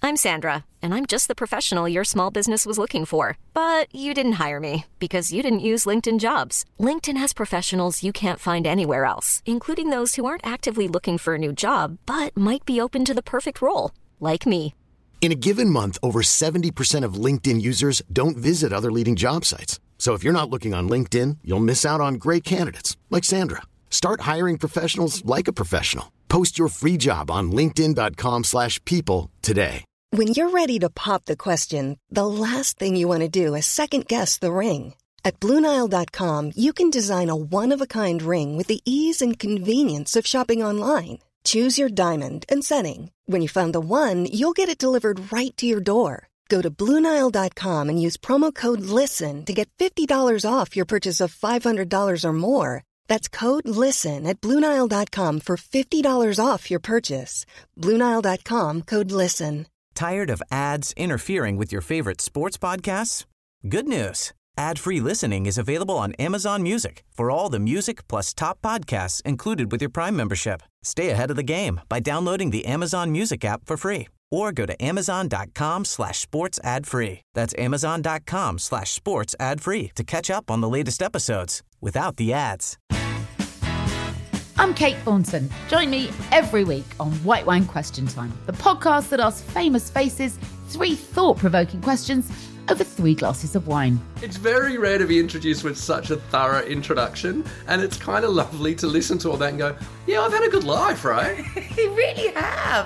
I'm Sandra, and I'm just the professional your small business was looking for. But you didn't hire me because you didn't use LinkedIn Jobs. LinkedIn has professionals you can't find anywhere else, including those who aren't actively looking for a new job, but might be open to the perfect role, like me. In a given month, over 70% of LinkedIn users don't visit other leading job sites. So if you're not looking on LinkedIn, you'll miss out on great candidates like Sandra. Start hiring professionals like a professional. Post your free job on linkedin.com/people today. When you're ready to pop the question, the last thing you want to do is second-guess the ring. At BlueNile.com, you can design a one-of-a-kind ring with the ease and convenience of shopping online. Choose your diamond and setting. When you find the one, you'll get it delivered right to your door. Go to BlueNile.com and use promo code LISTEN to get $50 off your purchase of $500 or more. That's code LISTEN at BlueNile.com for $50 off your purchase. BlueNile.com, code LISTEN. Tired of ads interfering with your favorite sports podcasts? Good news. Ad-free listening is available on Amazon Music for all the music plus top podcasts included with your Prime membership. Stay ahead of the game by downloading the Amazon Music app for free or go to amazon.com/sports ad free. That's amazon.com/sports ad free to catch up on the latest episodes without the ads. I'm Kate Thornton. Join me every week on White Wine Question Time, the podcast that asks famous faces 3 thought-provoking questions over 3 glasses of wine. It's very rare to be introduced with such a thorough introduction, and it's kind of lovely to listen to all that and go, yeah, I've had a good life, right? You really have.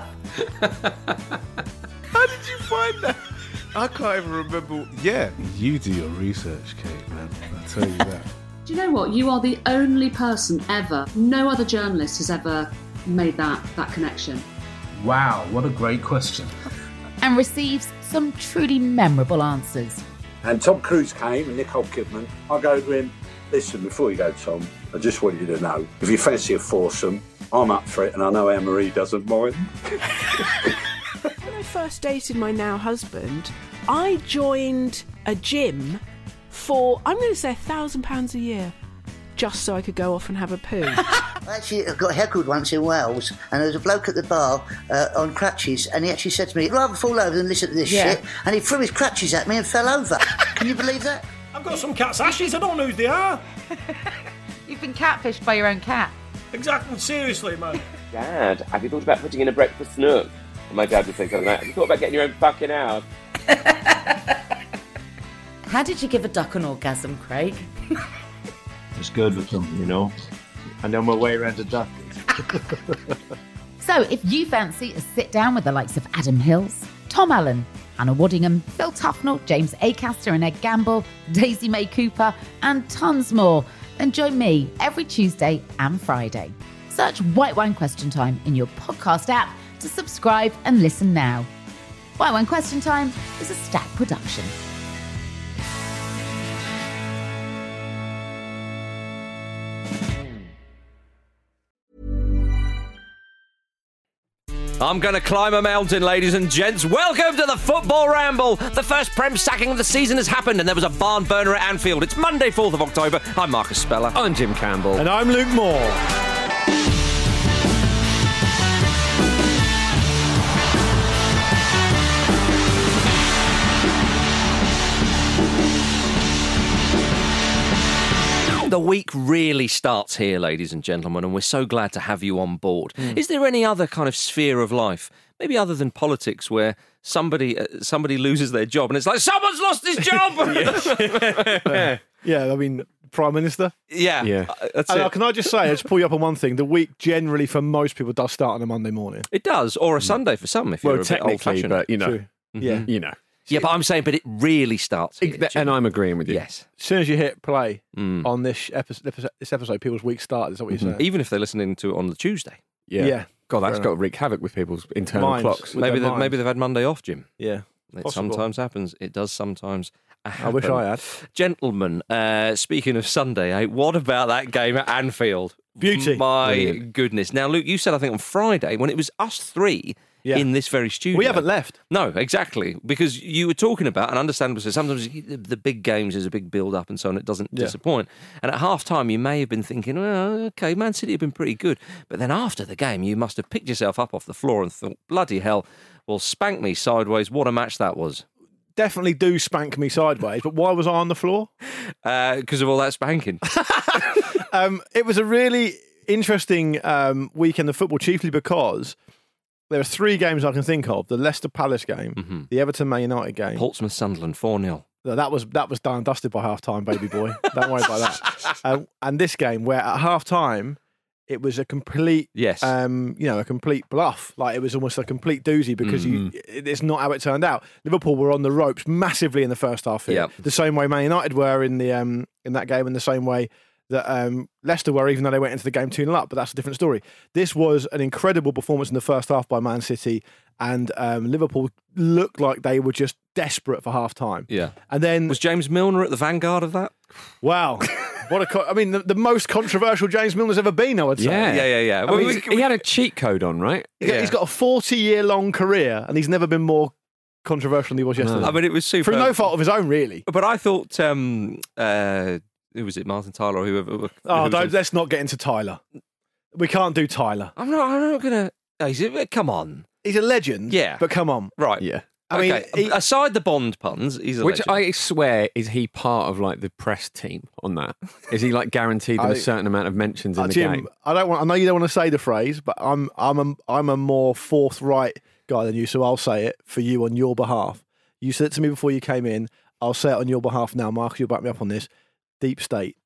How did you find that? I can't even remember. Yeah, you do your research, Kate, man. I'll tell you that. Do you know what? You are the only person ever, no other journalist has ever made that connection. Wow, what a great question. And receives some truly memorable answers. And Tom Cruise came and Nicole Kidman. I go to him, listen, before you go, Tom, I just want you to know, if you fancy a foursome, I'm up for it and I know Anne-Marie doesn't mind. When I first dated my now husband, I joined a gym for, I'm going to say £1,000 a year, just so I could go off and have a poo. Actually, I got heckled once in Wales, and there was a bloke at the bar on crutches, and he actually said to me, I'd rather fall over than listen to this shit, and he threw his crutches at me and fell over. Can you believe that? I've got some cat's ashes, I don't know who they are. You've been catfished by your own cat. Exactly, seriously, man. Dad, have you thought about putting in a breakfast nook? And my dad would say something like, have you thought about getting your own fucking house? How did you give a duck an orgasm, Craig? It's good with them, you know. I know my way around a duck. So if you fancy a sit down with the likes of Adam Hills, Tom Allen, Anna Waddingham, Phil Tufnell, James Acaster and Ed Gamble, Daisy May Cooper, and tons more, then join me every Tuesday and Friday. Search White Wine Question Time in your podcast app to subscribe and listen now. White Wine Question Time is a Stack production. I'm going to climb a mountain, ladies and gents. Welcome to the Football Ramble. The first Prem sacking of the season has happened, and there was a barn burner at Anfield. It's Monday, 4th of October. I'm Marcus Speller. I'm Jim Campbell. And I'm Luke Moore. The week really starts here, ladies and gentlemen, and we're so glad to have you on board. Is there any other kind of sphere of life, maybe other than politics, where somebody loses their job and it's like, someone's lost his job? Yeah, I mean, Prime Minister. Yeah. That's it. Can I just say, let's pull you up on one thing. The week generally for most people does start on a Monday morning. It does, or a Sunday for some, if you're a bit old-fashioned. But, you know, True. Yeah. You know. Yeah, but I'm saying, but it really starts here, And I'm agreeing with you. Yes. As soon as you hit play on this episode, people's week start. Is that what you're saying? Even if they're listening to it on the Tuesday. Yeah. God, that's got to wreak havoc with people's internal Minds. clocks. Maybe they've had Monday off, Jim. Yeah. It sometimes happens. It does sometimes happen. I wish I had. Gentlemen, speaking of Sunday, what about that game at Anfield? Beauty. My goodness. Now, Luke, you said, I think, on Friday, when it was us three in this very studio. We haven't left. No, exactly. Because you were talking about, and understandably so, sometimes the big games is a big build-up and so on, it doesn't disappoint. And at half-time, you may have been thinking, well, OK, Man City have been pretty good. But then after the game, you must have picked yourself up off the floor and thought, bloody hell, well, spank me sideways. What a match that was. Definitely do spank me sideways, but why was I on the floor? Because of all that spanking. It was a really interesting weekend of football, chiefly because there are 3 games I can think of: the Leicester Palace game, the Everton Man United game, Portsmouth Sunderland 4-0. That was done and dusted by half time, baby boy. Don't worry about that. And this game, where at half time it was a complete, a complete bluff. Like it was almost a complete doozy because it's not how it turned out. Liverpool were on the ropes massively in the first half here, the same way Man United were in that game, and the same way that Leicester were, even though they went into the game 2-0 up. But that's a different story. This was an incredible performance in the first half by Man City, and Liverpool looked like they were just desperate for half time. Yeah, and then was James Milner at the vanguard of that? Wow. The most controversial James Milner's ever been, I would say. Yeah. Well, he had a cheat code on, right? He's got a 40-year-long career, and he's never been more controversial than he was yesterday. I mean, it was super. Through no fault of his own, really. But I thought, who was it, Martin Tyler or whoever? Let's not get into Tyler. We can't do Tyler. I'm not going to... Come on. He's a legend. Yeah. But come on. Right. Yeah. I mean, aside the Bond puns, he's a legend. I swear, is he part of like the press team on that? Is he like guaranteed a certain amount of mentions in the Jim, game? I know you don't want to say the phrase, but I'm a more forthright guy than you, so I'll say it for you on your behalf. You said it to me before you came in. I'll say it on your behalf now, Marcus. You'll back me up on this. Deep State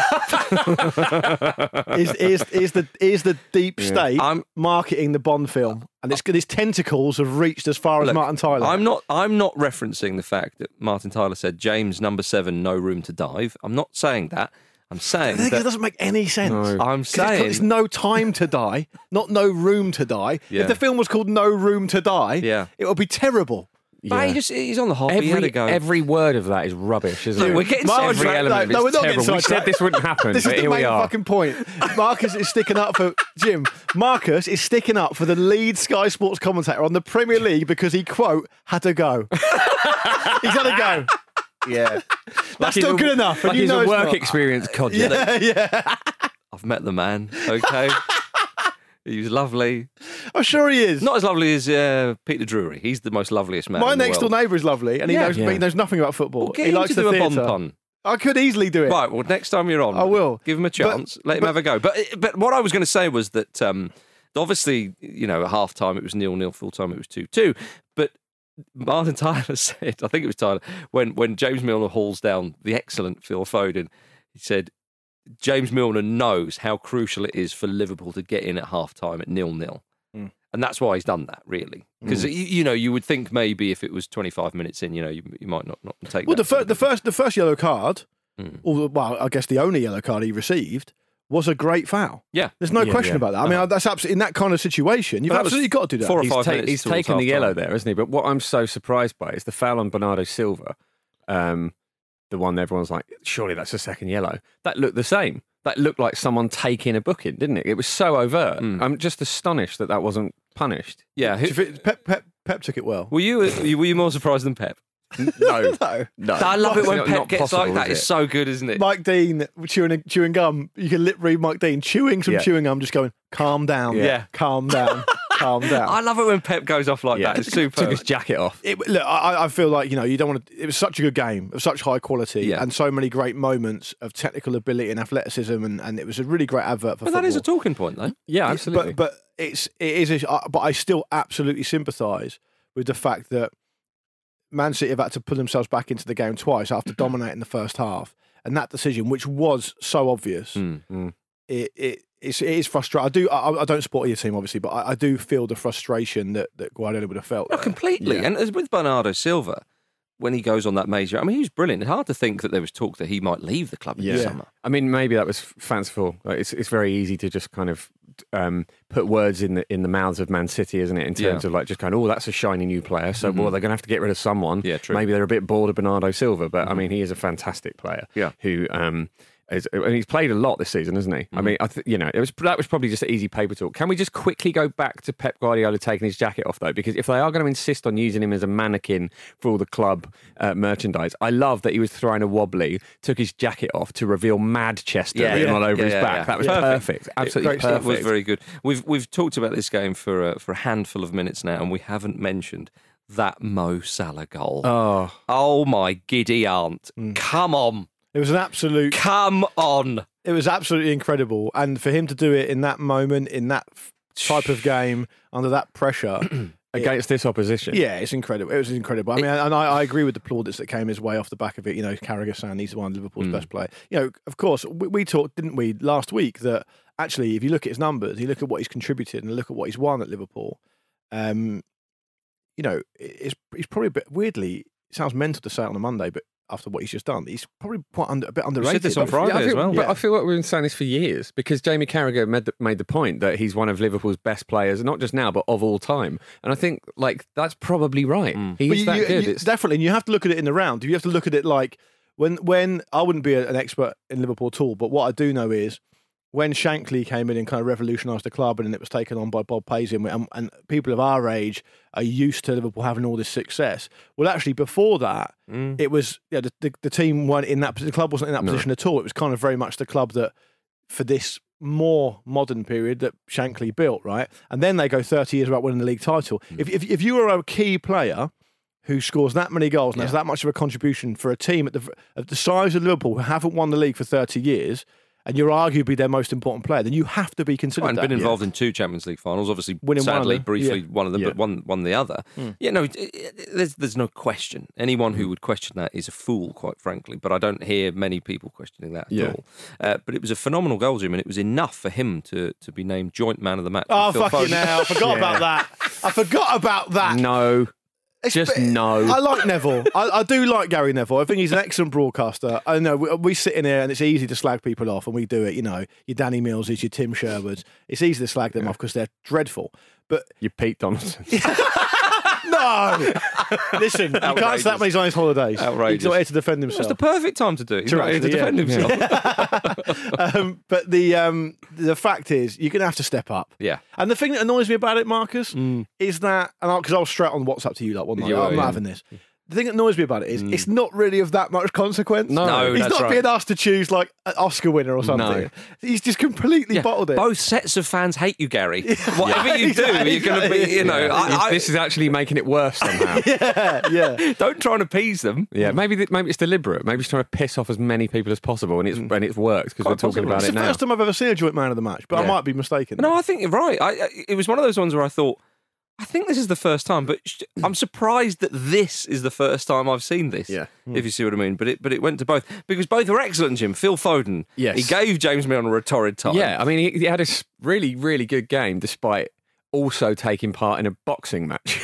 is the Deep State marketing the Bond film, and its tentacles have reached as far as Martin Tyler. I'm not referencing the fact that Martin Tyler said James number 7, no room to dive. I'm not saying that. I'm saying that doesn't make any sense. No. I'm saying it's no time to die, not no room to die. Yeah. If the film was called No Room to Die, it would be terrible. But he's on the hop. He had a go. Every word of that is rubbish, isn't it? We're getting every element we're not terrible. We said this wouldn't happen, This but is here the we main are. fucking point. Marcus is sticking up for Jim. Marcus is sticking up for the lead Sky Sports commentator on the Premier League because he, quote, had a go. He's had a go. Yeah. That's still good enough. Like he's a work experience codger. Yeah. I've met the man, okay? He was lovely. I'm sure he is. Not as lovely as Peter Drury. He's the most loveliest man My in the next door world. neighbour is lovely, and he knows nothing about football. Well, get he him likes to the do a theatre. Bond pun. I could easily do it. Right, well, next time you're on, I will. Give him a chance. Let him have a go. But what I was going to say was that obviously, at half time it was 0-0, full time it was 2-2. But Martin Tyler said, I think it was Tyler, when James Milner hauls down the excellent Phil Foden, he said, James Milner knows how crucial it is for Liverpool to get in at half-time at 0-0. Mm. And that's why he's done that, really. Because, you would think maybe if it was 25 minutes in, you might not take Well, that. the first yellow card, or I guess the only yellow card he received, was a great foul. Yeah. There's no question about that. I mean, that's absolutely, in that kind of situation, you've absolutely got to do that. 4 or 5 minutes He's towards taken the half-time. yellow there, isn't he? But what I'm so surprised by is the foul on Bernardo Silva, the one everyone's like, surely that's a second yellow. That looked the same. That looked like someone taking a booking, didn't it? It was so overt. I'm just astonished that wasn't punished. Yeah. Pep took it well. Were you more surprised than Pep? No. I love it when Not Pep gets possible, like that. is It's it? so good, isn't it? Mike Dean chewing gum. You can lip read Mike Dean chewing some chewing gum, just going, calm down. Yeah. Calm down. Calm down. I love it when Pep goes off like that. It's super. Took his jacket off. Look, I feel like, you don't want to. It was such a good game of such high quality and so many great moments of technical ability and athleticism, and it was a really great advert for But football. that is a talking point, though. Yeah, absolutely. But it is. But I still absolutely sympathise with the fact that Man City have had to pull themselves back into the game twice after dominating the first half, and that decision, which was so obvious, it is frustrating. I don't support your team, obviously, but I do feel the frustration that Guardiola would have felt. No, completely. Yeah. And as with Bernardo Silva, when he goes on that major, I mean, he was brilliant. It's hard to think that there was talk that he might leave the club in the summer. I mean, maybe that was fanciful. Like, it's very easy to just kind of put words in the mouths of Man City, isn't it? In terms of like just kind of, that's a shiny new player. So, well, they're going to have to get rid of someone. Yeah, true. Maybe they're a bit bored of Bernardo Silva, but I mean, he is a fantastic player. Yeah. Who And he's played a lot this season, hasn't he? I mean, that was probably just easy paper talk. Can we just quickly go back to Pep Guardiola taking his jacket off, though? Because if they are going to insist on using him as a mannequin for all the club merchandise, I love that he was throwing a wobbly, took his jacket off to reveal Manchester written all over his back. That was perfect. Absolutely perfect. It was very good. We've talked about this game for a handful of minutes now, and we haven't mentioned that Mo Salah goal. Oh my giddy aunt. Come on. It was an absolute... Come on. It was absolutely incredible. And for him to do it in that moment, in that type of game, under that pressure... Against this opposition. Yeah, it's incredible. It was incredible. I mean, and I agree with the plaudits that came his way off the back of it. Carragher saying he's one of Liverpool's best players. Of course, we talked, didn't we, last week, that actually, if you look at his numbers, you look at what he's contributed and look at what he's won at Liverpool, he's probably a bit, weirdly, it sounds mental to say it on a Monday, but after what he's just done, he's probably quite a bit underrated. We said this on Friday as well. But I feel like we've been saying this for years because Jamie Carragher made the point that he's one of Liverpool's best players, not just now, but of all time. And I think that's probably right. He is that good. Definitely. And you have to look at it in the round. You have to look at it like when I wouldn't be an expert in Liverpool at all, but what I do know is when Shankly came in and kind of revolutionised the club and it was taken on by Bob Paisley and people of our age are used to Liverpool having all this success. Well, actually, before that, it was the team weren't in that position. The club wasn't in that position at all. It was kind of very much the club that, for this more modern period, that Shankly built, right? And then they go 30 years without winning the league title. If you are a key player who scores that many goals and has that much of a contribution for a team at the size of Liverpool who haven't won the league for 30 years, and you're arguably their most important player, then you have to be considered. And been involved in 2 Champions League finals, obviously, sadly, briefly one of them, but won the other. There's no question. Anyone who would question that is a fool, quite frankly. But I don't hear many people questioning that at all. But it was a phenomenal goal, Jim, and it was enough for him to be named joint man of the match. Oh, fucking hell! I forgot about that. I forgot about that. No. No. I like Neville. I do like Gary Neville. I think he's an excellent broadcaster. I know we sit in here and it's easy to slag people off, and we do it. Your Danny Millses, your Tim Sherwoods. It's easy to slag them off because they're dreadful. But your Pete Donaldson. No! Listen, you can't say that when he's on his holidays. Outrageous. He's not here to defend himself. It's the perfect time to do it. He's not here to defend himself. But the fact is, you're going to have to step up. Yeah. And the thing that annoys me about it, Marcus, is that, because I was straight on WhatsApp to you that one night, I'm not having this. The thing that annoys me about it is it's not really of that much consequence. No, he's not being asked to choose like an Oscar winner or something. No. He's just completely bottled it. Both sets of fans hate you, Gary. Whatever you do, you're going to be, this is actually making it worse somehow. yeah. Don't try and appease them. Yeah, maybe it's deliberate. Maybe he's trying to piss off as many people as possible, and it's worked because we're talking about it now. It's the first time I've ever seen a joint man of the match, but I might be mistaken. No, I think you're right. It was one of those ones where I thought, I think this is the first time, but I'm surprised that this is the first time I've seen this. Yeah. If you see what I mean. But it went to both because both were excellent, Jim. Phil Foden, yes, he gave James Milner a torrid time. Yeah, I mean he had a really, really good game despite also taking part in a boxing match.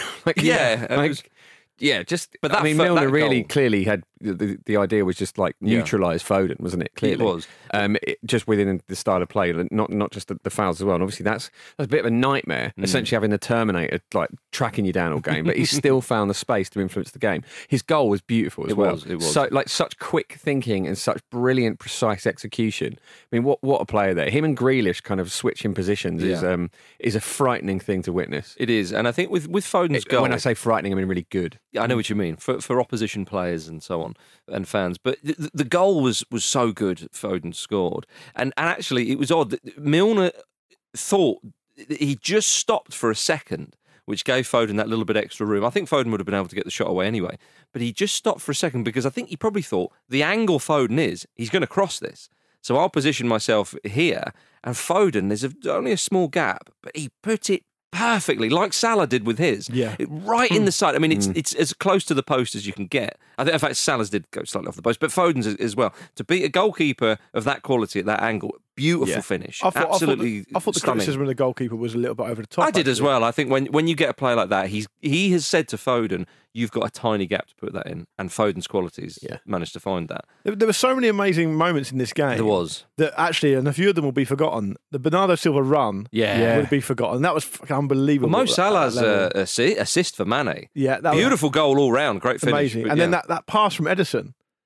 But I mean, Milner really clearly had the idea was just like neutralise Foden, wasn't it? Clearly, it was. Just within the style of play, not just the fouls as well. And obviously, that's a bit of a nightmare. Essentially, having the Terminator like tracking you down all game, but he still found the space to influence the game. His goal was beautiful as well. It was. So such quick thinking and such brilliant, precise execution. I mean, what a player there. Him and Grealish kind of switching positions is a frightening thing to witness. It is, and I think with Foden's goal, when I say frightening, I mean really good. I know what you mean for opposition players and so on and fans. But the goal was so good. Foden scored, and actually it was odd that Milner thought he just stopped for a second, which gave Foden that little bit extra room. I think Foden would have been able to get the shot away anyway, but he just stopped for a second because I think he probably thought the angle Foden he's going to cross this. So I'll position myself here, and Foden, there's only a small gap, but he put it perfectly, like Salah did with his. Yeah. Right in the side. I mean, it's as close to the post as you can get. I think, in fact, Salah's did go slightly off the post, but Foden's as well. To beat a goalkeeper of that quality at that angle, beautiful finish. Absolutely I thought the stunning. criticism of the goalkeeper was a little bit over the top. I did as well. I think when you get a player like that, he has said to Foden, you've got a tiny gap to put that in, and Foden's qualities managed to find that. There were so many amazing moments in this game. There was. That actually, and a few of them will be forgotten. The Bernardo Silva run would be forgotten. That was unbelievable. Well, Mo Salah's assist for Mane. Yeah, that beautiful goal all round. Great finish. Amazing. And then that pass from Ederson.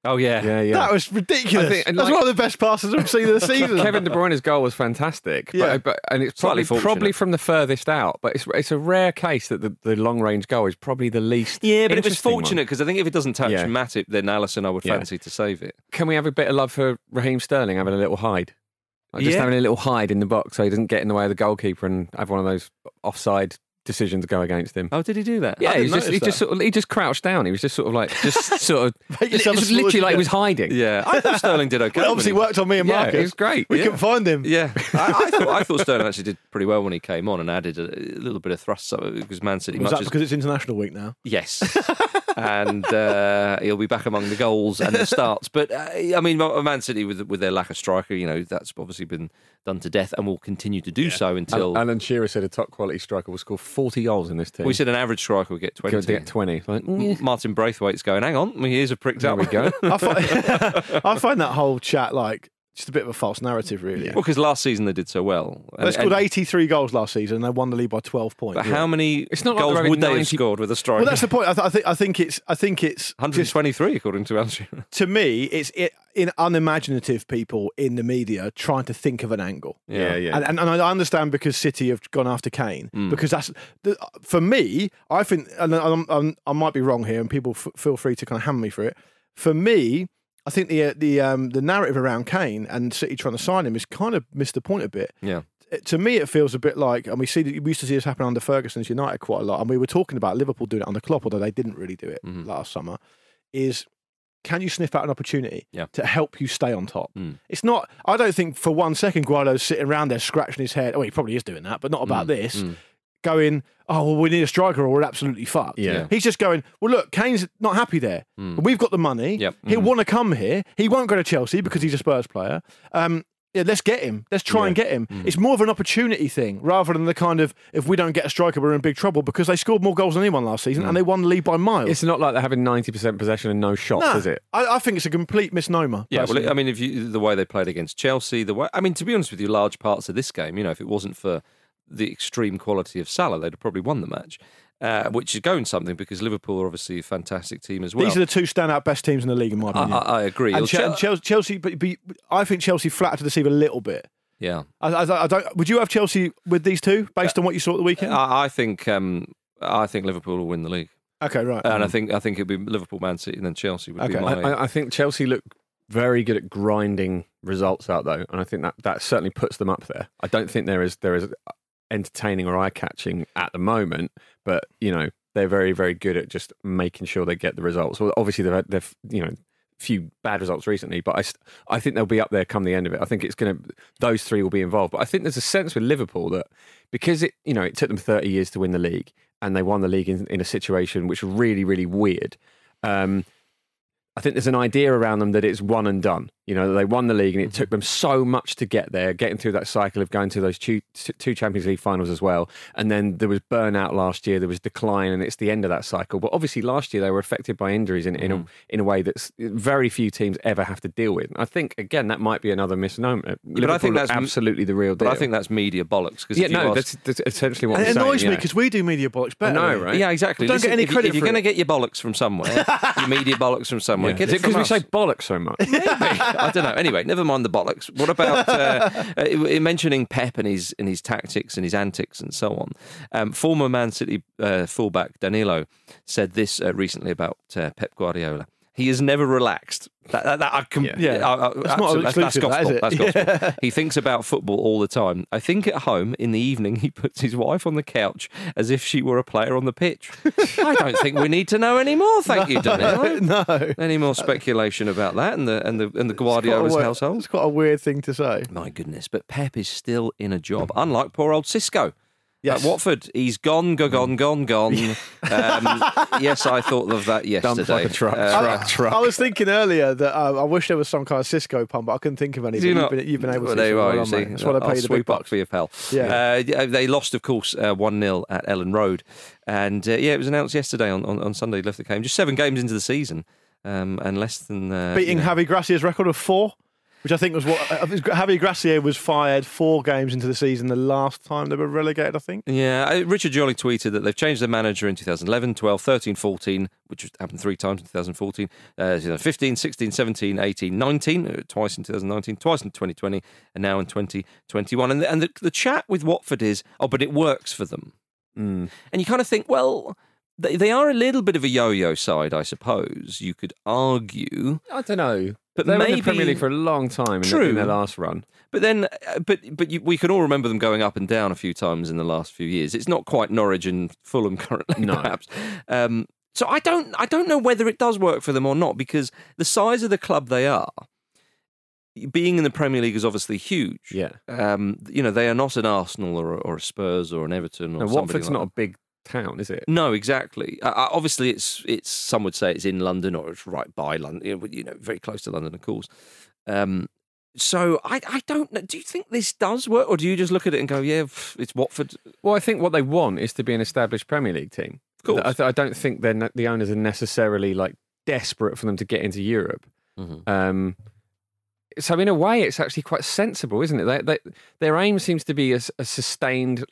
Oh, yeah. That was ridiculous. That's one of the best passes I've seen of the season. Kevin De Bruyne's goal was fantastic, and it's probably from the furthest out. But it's a rare case that the long range goal is probably the least. Yeah, but it was fortunate because I think if it doesn't touch Matip, then Alisson I would fancy to save it. Can we have a bit of love for Raheem Sterling having a little hide? Just having a little hide in the box so he doesn't get in the way of the goalkeeper and have one of those offside decisions go against him. Oh, did he do that? Yeah, he just crouched down. He was just sort of like, it was literally like he was hiding. Yeah, I thought Sterling did okay. Well, obviously worked on me and Marcus. It was great. We couldn't find him. Yeah, I thought Sterling actually did pretty well when he came on and added a little bit of thrust because Man City. Was that because it's International Week now? Yes. And he'll be back among the goals and the starts. But I mean, Man City with their lack of striker, that's obviously been done to death and will continue to do so until. Alan Shearer said a top quality striker will score 40 goals in this team. We said an average striker will get 20. Get 20. Like, Martin Braithwaite's going, hang on, my ears are pricked up. There we go. I find that whole chat like just a bit of a false narrative, really. Well, because last season they did so well. They scored 83 goals last season and they won the league by 12 points. But how many goals would they have scored with a striker? Well, that's the point. I think it's 123 according to Alan Shearer. To me, it's in unimaginative people in the media trying to think of an angle. Yeah. And I understand because City have gone after Kane because that's for me. I think, and I might be wrong here, and people feel free to kind of hammer me for it. For me, I think the narrative around Kane and City trying to sign him has kind of missed the point a bit. Yeah. To me, it feels a bit like, and we used to see this happen under Ferguson's United quite a lot, and we were talking about Liverpool doing it under Klopp, although they didn't really do it last summer. Is can you sniff out an opportunity to help you stay on top? It's not. I don't think for 1 second Guardo's sitting around there scratching his head. Oh, he probably is doing that, but not about this. Going, oh, well, we need a striker or we're absolutely fucked. Yeah. He's just going, well, look, Kane's not happy there. We've got the money. He'll want to come here. He won't go to Chelsea because he's a Spurs player. Let's get him. Let's try and get him. It's more of an opportunity thing rather than the kind of, if we don't get a striker, we're in big trouble, because they scored more goals than anyone last season and they won the league by miles. It's not like they're having 90% possession and no shots, is it? I think it's a complete misnomer. Yeah, well, I mean, the way they played against Chelsea, to be honest with you, large parts of this game, if it wasn't for the extreme quality of Salah, they'd have probably won the match, which is going something because Liverpool are obviously a fantastic team as well. These are the two standout best teams in the league, in my opinion. I agree. And Chelsea, but I think Chelsea flattered to deceive a little bit. Yeah. I don't. Would you have Chelsea with these two based on what you saw at the weekend? I think Liverpool will win the league. Okay, right. And I think it'd be Liverpool, Man City, and then Chelsea would be my. I think Chelsea look very good at grinding results out though, and I think that certainly puts them up there. I don't think there is entertaining or eye-catching at the moment, but they're very, very good at just making sure they get the results. Well, obviously they've few bad results recently, but I think they'll be up there come the end of it. I think those three will be involved. But I think there's a sense with Liverpool that because it took them 30 years to win the league, and they won the league in a situation which was really, really weird. I think there's an idea around them that it's one and done. They won the league and it took them so much to get there, getting through that cycle of going to those two Champions League finals as well. And then there was burnout last year, there was decline, and it's the end of that cycle. But obviously last year they were affected by injuries in a way that very few teams ever have to deal with. And I think, again, that might be another misnomer. But I think that's absolutely the real deal. But I think that's media bollocks. That's essentially what I'm saying. It annoys me because we do media bollocks better. I know, right? Yeah, exactly. Don't get any credit if you're going to get your bollocks from somewhere, your media bollocks from somewhere. Is it because we say bollocks so much? Maybe. I don't know. Anyway, never mind the bollocks. What about mentioning Pep and his tactics and his antics and so on? Former Man City fullback Danilo said this recently about Pep Guardiola. He has never relaxed. That's gospel. Is it? That's gospel. He thinks about football all the time. I think at home in the evening he puts his wife on the couch as if she were a player on the pitch. I don't think we need to know any more. Thank you, Danilo. No. Any more speculation about that and the Guardiola's household? It's quite a weird thing to say. My goodness, but Pep is still in a job, unlike poor old Cisco. Yes. At Watford, he's gone. Yes, I thought of that yesterday. Dumped like a truck. I was thinking earlier that I wish there was some kind of Cisco pun, but I couldn't think of any. You've been able to. There you are, you see. That's what I paid the big bucks for your pal. Yeah. They lost, of course, 1-0 at Ellen Road. And it was announced yesterday on Sunday, left the game. Just 7 games into the season and less than... beating Javi Gracia's record of 4. Which I think was what Javi Gracia was fired 4 games into the season the last time they were relegated, I think. Yeah, Richard Jolly tweeted that they've changed their manager in 2011, 12, 13, 14, which happened 3 times in 2014, 15, 16, 17, 18, 19, twice in 2019, twice in 2020, and now in 2021. And the chat with Watford is, but it works for them. And you kind of think, well, they are a little bit of a yo-yo side, I suppose. You could argue. I don't know. But they were maybe in the Premier League for a long time in their last run. But then, we can all remember them going up and down a few times in the last few years. It's not quite Norwich and Fulham currently, perhaps. So I don't know whether it does work for them or not, because the size of the club they are, being in the Premier League is obviously huge. Yeah. They are not an Arsenal or a Spurs or an Everton or somebody Watford's like not that. a big town, is it? No, exactly. Obviously, it's some would say it's in London or it's right by London. Very close to London, of course. So I don't know. Do you think this does work, or do you just look at it and go, "Yeah, it's Watford"? Well, I think what they want is to be an established Premier League team. Of course. I don't think the owners are necessarily like desperate for them to get into Europe. So in a way, it's actually quite sensible, isn't it? Their aim seems to be a sustained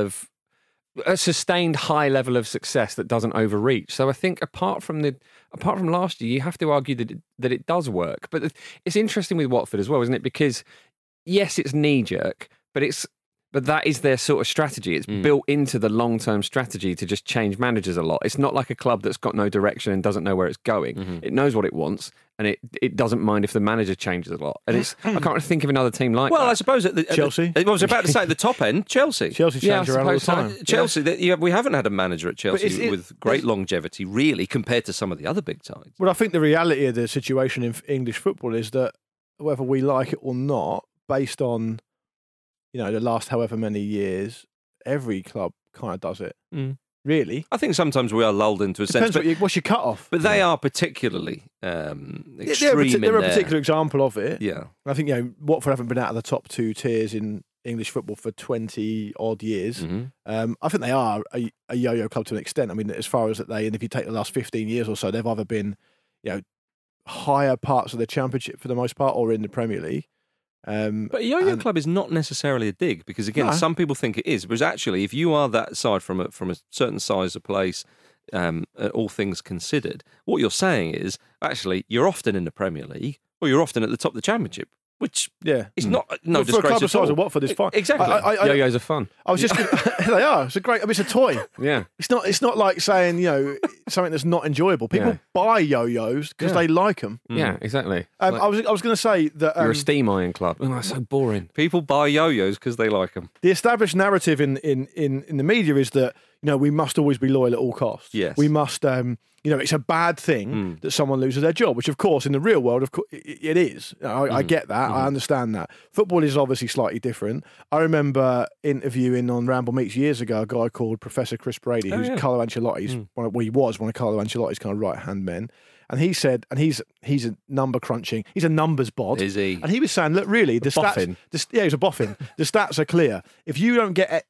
high level of success that doesn't overreach. So I think apart from last year, you have to argue that it does work. But it's interesting with Watford as well, isn't it? Because yes, it's knee jerk, but that is their sort of strategy. It's built into the long-term strategy to just change managers a lot. It's not like a club that's got no direction and doesn't know where it's going. It knows what it wants, and it doesn't mind if the manager changes a lot. And I can't really think of another team like that. Well, I suppose Chelsea. I was about to say at the top end, Chelsea. Chelsea change around all the time. Chelsea, we haven't had a manager at Chelsea with great longevity, really, compared to some of the other big sides. Well, I think the reality of the situation in English football is that whether we like it or not, based on the last however many years, every club kind of does it. Really? I think sometimes we are lulled into a sense. But what's your cut-off? But they are particularly extreme they're a particular example of it. Yeah. I think, Watford haven't been out of the top 2 tiers in English football for 20-odd years. I think they are a yo-yo club to an extent. I mean, as far as and if you take the last 15 years or so, they've either been, higher parts of the Championship for the most part or in the Premier League. But a yo-yo club is not necessarily a dig, because again, some people think it is, but actually, if you are that side from a certain size of place, all things considered, what you're saying is actually you're often in the Premier League or you're often at the top of the Championship, which is not no disgrace for a club the at size all. of Watford is fine. Exactly. Yo-yos are fun. I was just they are. It's a great. It's a toy. Yeah. It's not like saying something that's not enjoyable. People buy yo-yos because they like them. Yeah, exactly. I was going to say that you're a steam iron club. Oh, that's so boring. People buy yo-yos because they like them. The established narrative in the media is that we must always be loyal at all costs. Yes. We must. It's a bad thing that someone loses their job, which, of course, in the real world, of course, it is. I get that. I understand that. Football is obviously slightly different. I remember interviewing on Ramble Meets years ago a guy called Professor Chris Brady, who's Carlo Ancelotti's, he was one of Carlo Ancelotti's kind of right-hand men. And he said, and he's a number crunching, he's a numbers bod. Is he? And he was saying, look, really, the boffin. stats... he's a boffin. The stats are clear. If you don't get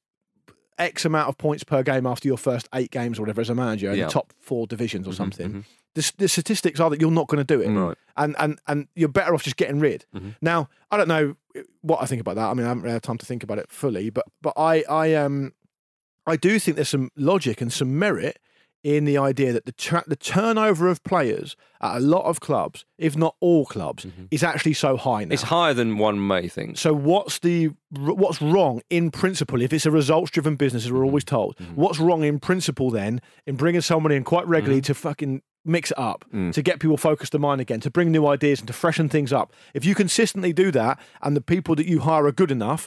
X amount of points per game after your first 8 games or whatever as a manager in the top 4 divisions or something, the statistics are that you're not going to do it. Right. And you're better off just getting rid. Now, I don't know what I think about that. I mean, I haven't really had time to think about it fully, but I do think there's some logic and some merit in the idea that the turnover of players at a lot of clubs, if not all clubs, is actually so high now. It's higher than one may think. So what's wrong in principle, if it's a results-driven business, as we're always told, what's wrong in principle then in bringing someone in quite regularly to fucking mix it up, to get people focused on mind again, to bring new ideas and to freshen things up? If you consistently do that and the people that you hire are good enough,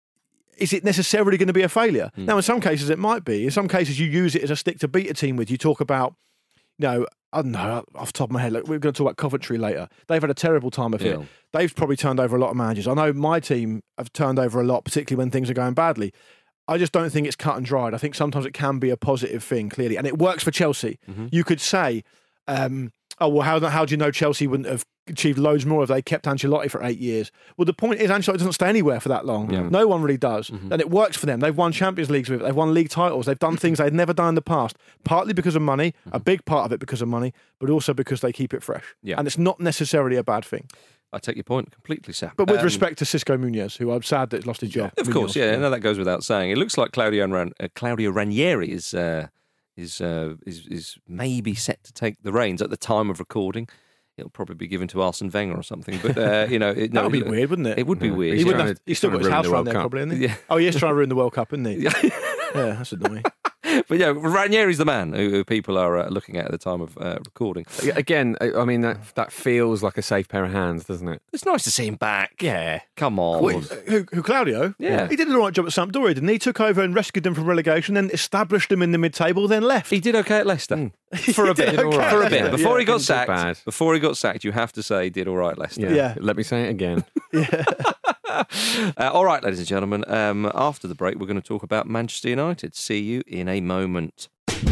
is it necessarily going to be a failure? Now, in some cases, it might be. In some cases, you use it as a stick to beat a team with. You talk about, I don't know, off the top of my head, look, we're going to talk about Coventry later. They've had a terrible time of it. They've probably turned over a lot of managers. I know my team have turned over a lot, particularly when things are going badly. I just don't think it's cut and dried. I think sometimes it can be a positive thing, clearly. And it works for Chelsea. You could say, how do you know Chelsea wouldn't have achieved loads more if they kept Ancelotti for 8 years? Well, the point is Ancelotti doesn't stay anywhere for that long. No one really does. And it works for them. They've won Champions Leagues with it. They've won league titles. They've done things they'd never done in the past, partly because of money, a big part of it because of money, but also because they keep it fresh. And it's not necessarily a bad thing. I take your point completely, Sam. But with respect to Cisco Munoz, who I'm sad that he's lost his job. Of course, yeah. No, that goes without saying. It looks like Claudio Ranieri is maybe set to take the reins at the time of recording. It'll probably be given to Arsene Wenger or something. But, that would be weird, wouldn't it? It would be weird. He's still got his house around there, probably, isn't he? Yeah. Oh, he is trying to ruin the World Cup, isn't he? Yeah, that's annoying. But yeah, Ranieri's the man who people are looking at the time of recording. Again, I mean, that feels like a safe pair of hands, doesn't it? It's nice to see him back. Yeah. Come on. Wait, who Claudio? Yeah. He did an all right job at Sampdoria, didn't he? He took over and rescued them from relegation, then established them in the mid-table, then left. He did okay at Leicester. For a bit. Okay. For a bit. Before he got bad. sacked, you have to say he did all right, Leicester. Yeah. Let me say it again. All right, ladies and gentlemen, after the break, we're going to talk about Manchester United. See you in a moment.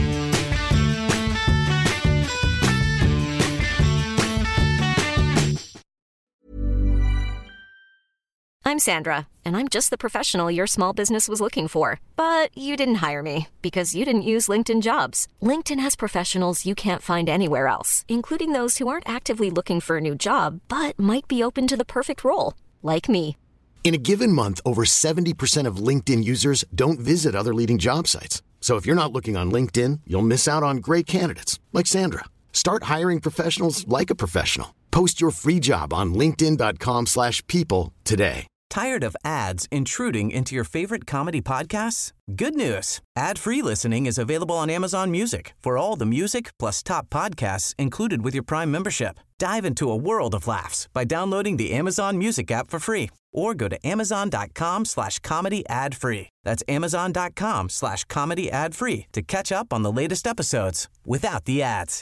I'm Sandra, and I'm just the professional your small business was looking for. But you didn't hire me because you didn't use LinkedIn Jobs. LinkedIn has professionals you can't find anywhere else, including those who aren't actively looking for a new job, but might be open to the perfect role, like me. In a given month, over 70% of LinkedIn users don't visit other leading job sites. So if you're not looking on LinkedIn, you'll miss out on great candidates like Sandra. Start hiring professionals like a professional. Post your free job on linkedin.com/people today. Tired of ads intruding into your favorite comedy podcasts? Good news. Ad-free listening is available on Amazon Music for all the music plus top podcasts included with your Prime membership. Dive into a world of laughs by downloading the Amazon Music app for free or go to amazon.com/comedy ad-free. That's amazon.com/comedy ad-free to catch up on the latest episodes without the ads.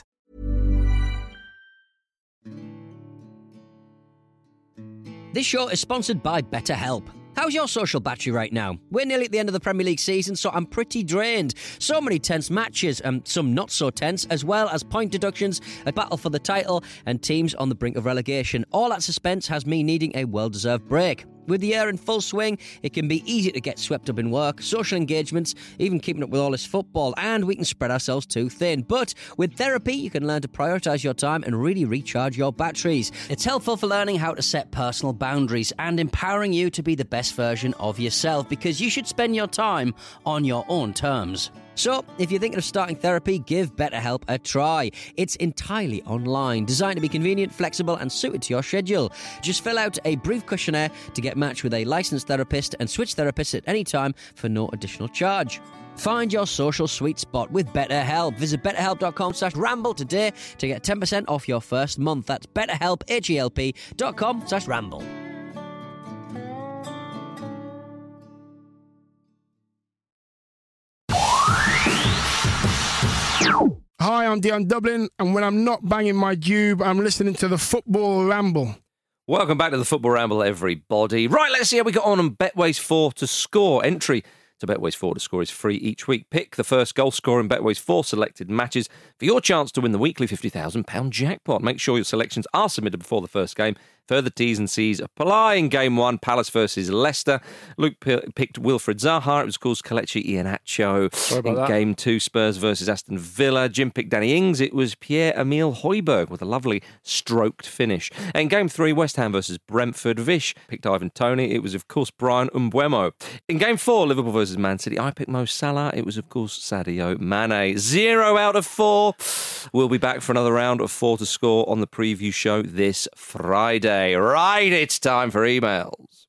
This show is sponsored by BetterHelp. How's your social battery right now? We're nearly at the end of the Premier League season, so I'm pretty drained. So many tense matches, and some not so tense, as well as point deductions, a battle for the title, and teams on the brink of relegation. All that suspense has me needing a well-deserved break. With the year in full swing, it can be easy to get swept up in work, social engagements, even keeping up with all this football, and we can spread ourselves too thin. But with therapy, you can learn to prioritise your time and really recharge your batteries. It's helpful for learning how to set personal boundaries and empowering you to be the best version of yourself, because you should spend your time on your own terms. So, if you're thinking of starting therapy, give BetterHelp a try. It's entirely online, designed to be convenient, flexible, and suited to your schedule. Just fill out a brief questionnaire to get matched with a licensed therapist and switch therapists at any time for no additional charge. Find your social sweet spot with BetterHelp. Visit betterhelp.com/ramble today to get 10% off your first month. That's BetterHelp, HELP.com/ramble. Hi, I'm Dion Dublin, and when I'm not banging my dube, I'm listening to the Football Ramble. Welcome back to the Football Ramble, everybody. Right, let's see how we got on Betway's 4 to score. Entry to Betway's 4 to score is free each week. Pick the first goal scorer in Betway's 4 selected matches for your chance to win the weekly £50,000 jackpot. Make sure your selections are submitted before the first game. Further T's and C's apply. In Game 1, Palace versus Leicester. Luke picked Wilfred Zaha. It was, of course, Kelechi Iheanacho. In Game 2, Spurs versus Aston Villa. Jim picked Danny Ings. It was Pierre-Emile Højbjerg with a lovely stroked finish. In Game 3, West Ham versus Brentford. Vish picked Ivan Toney. It was, of course, Brian Mbeumo. In Game 4, Liverpool versus Man City. I picked Mo Salah. It was, of course, Sadio Mane. 0 out of 4. We'll be back for another round of 4 to score on the preview show this Friday. Right, it's time for emails.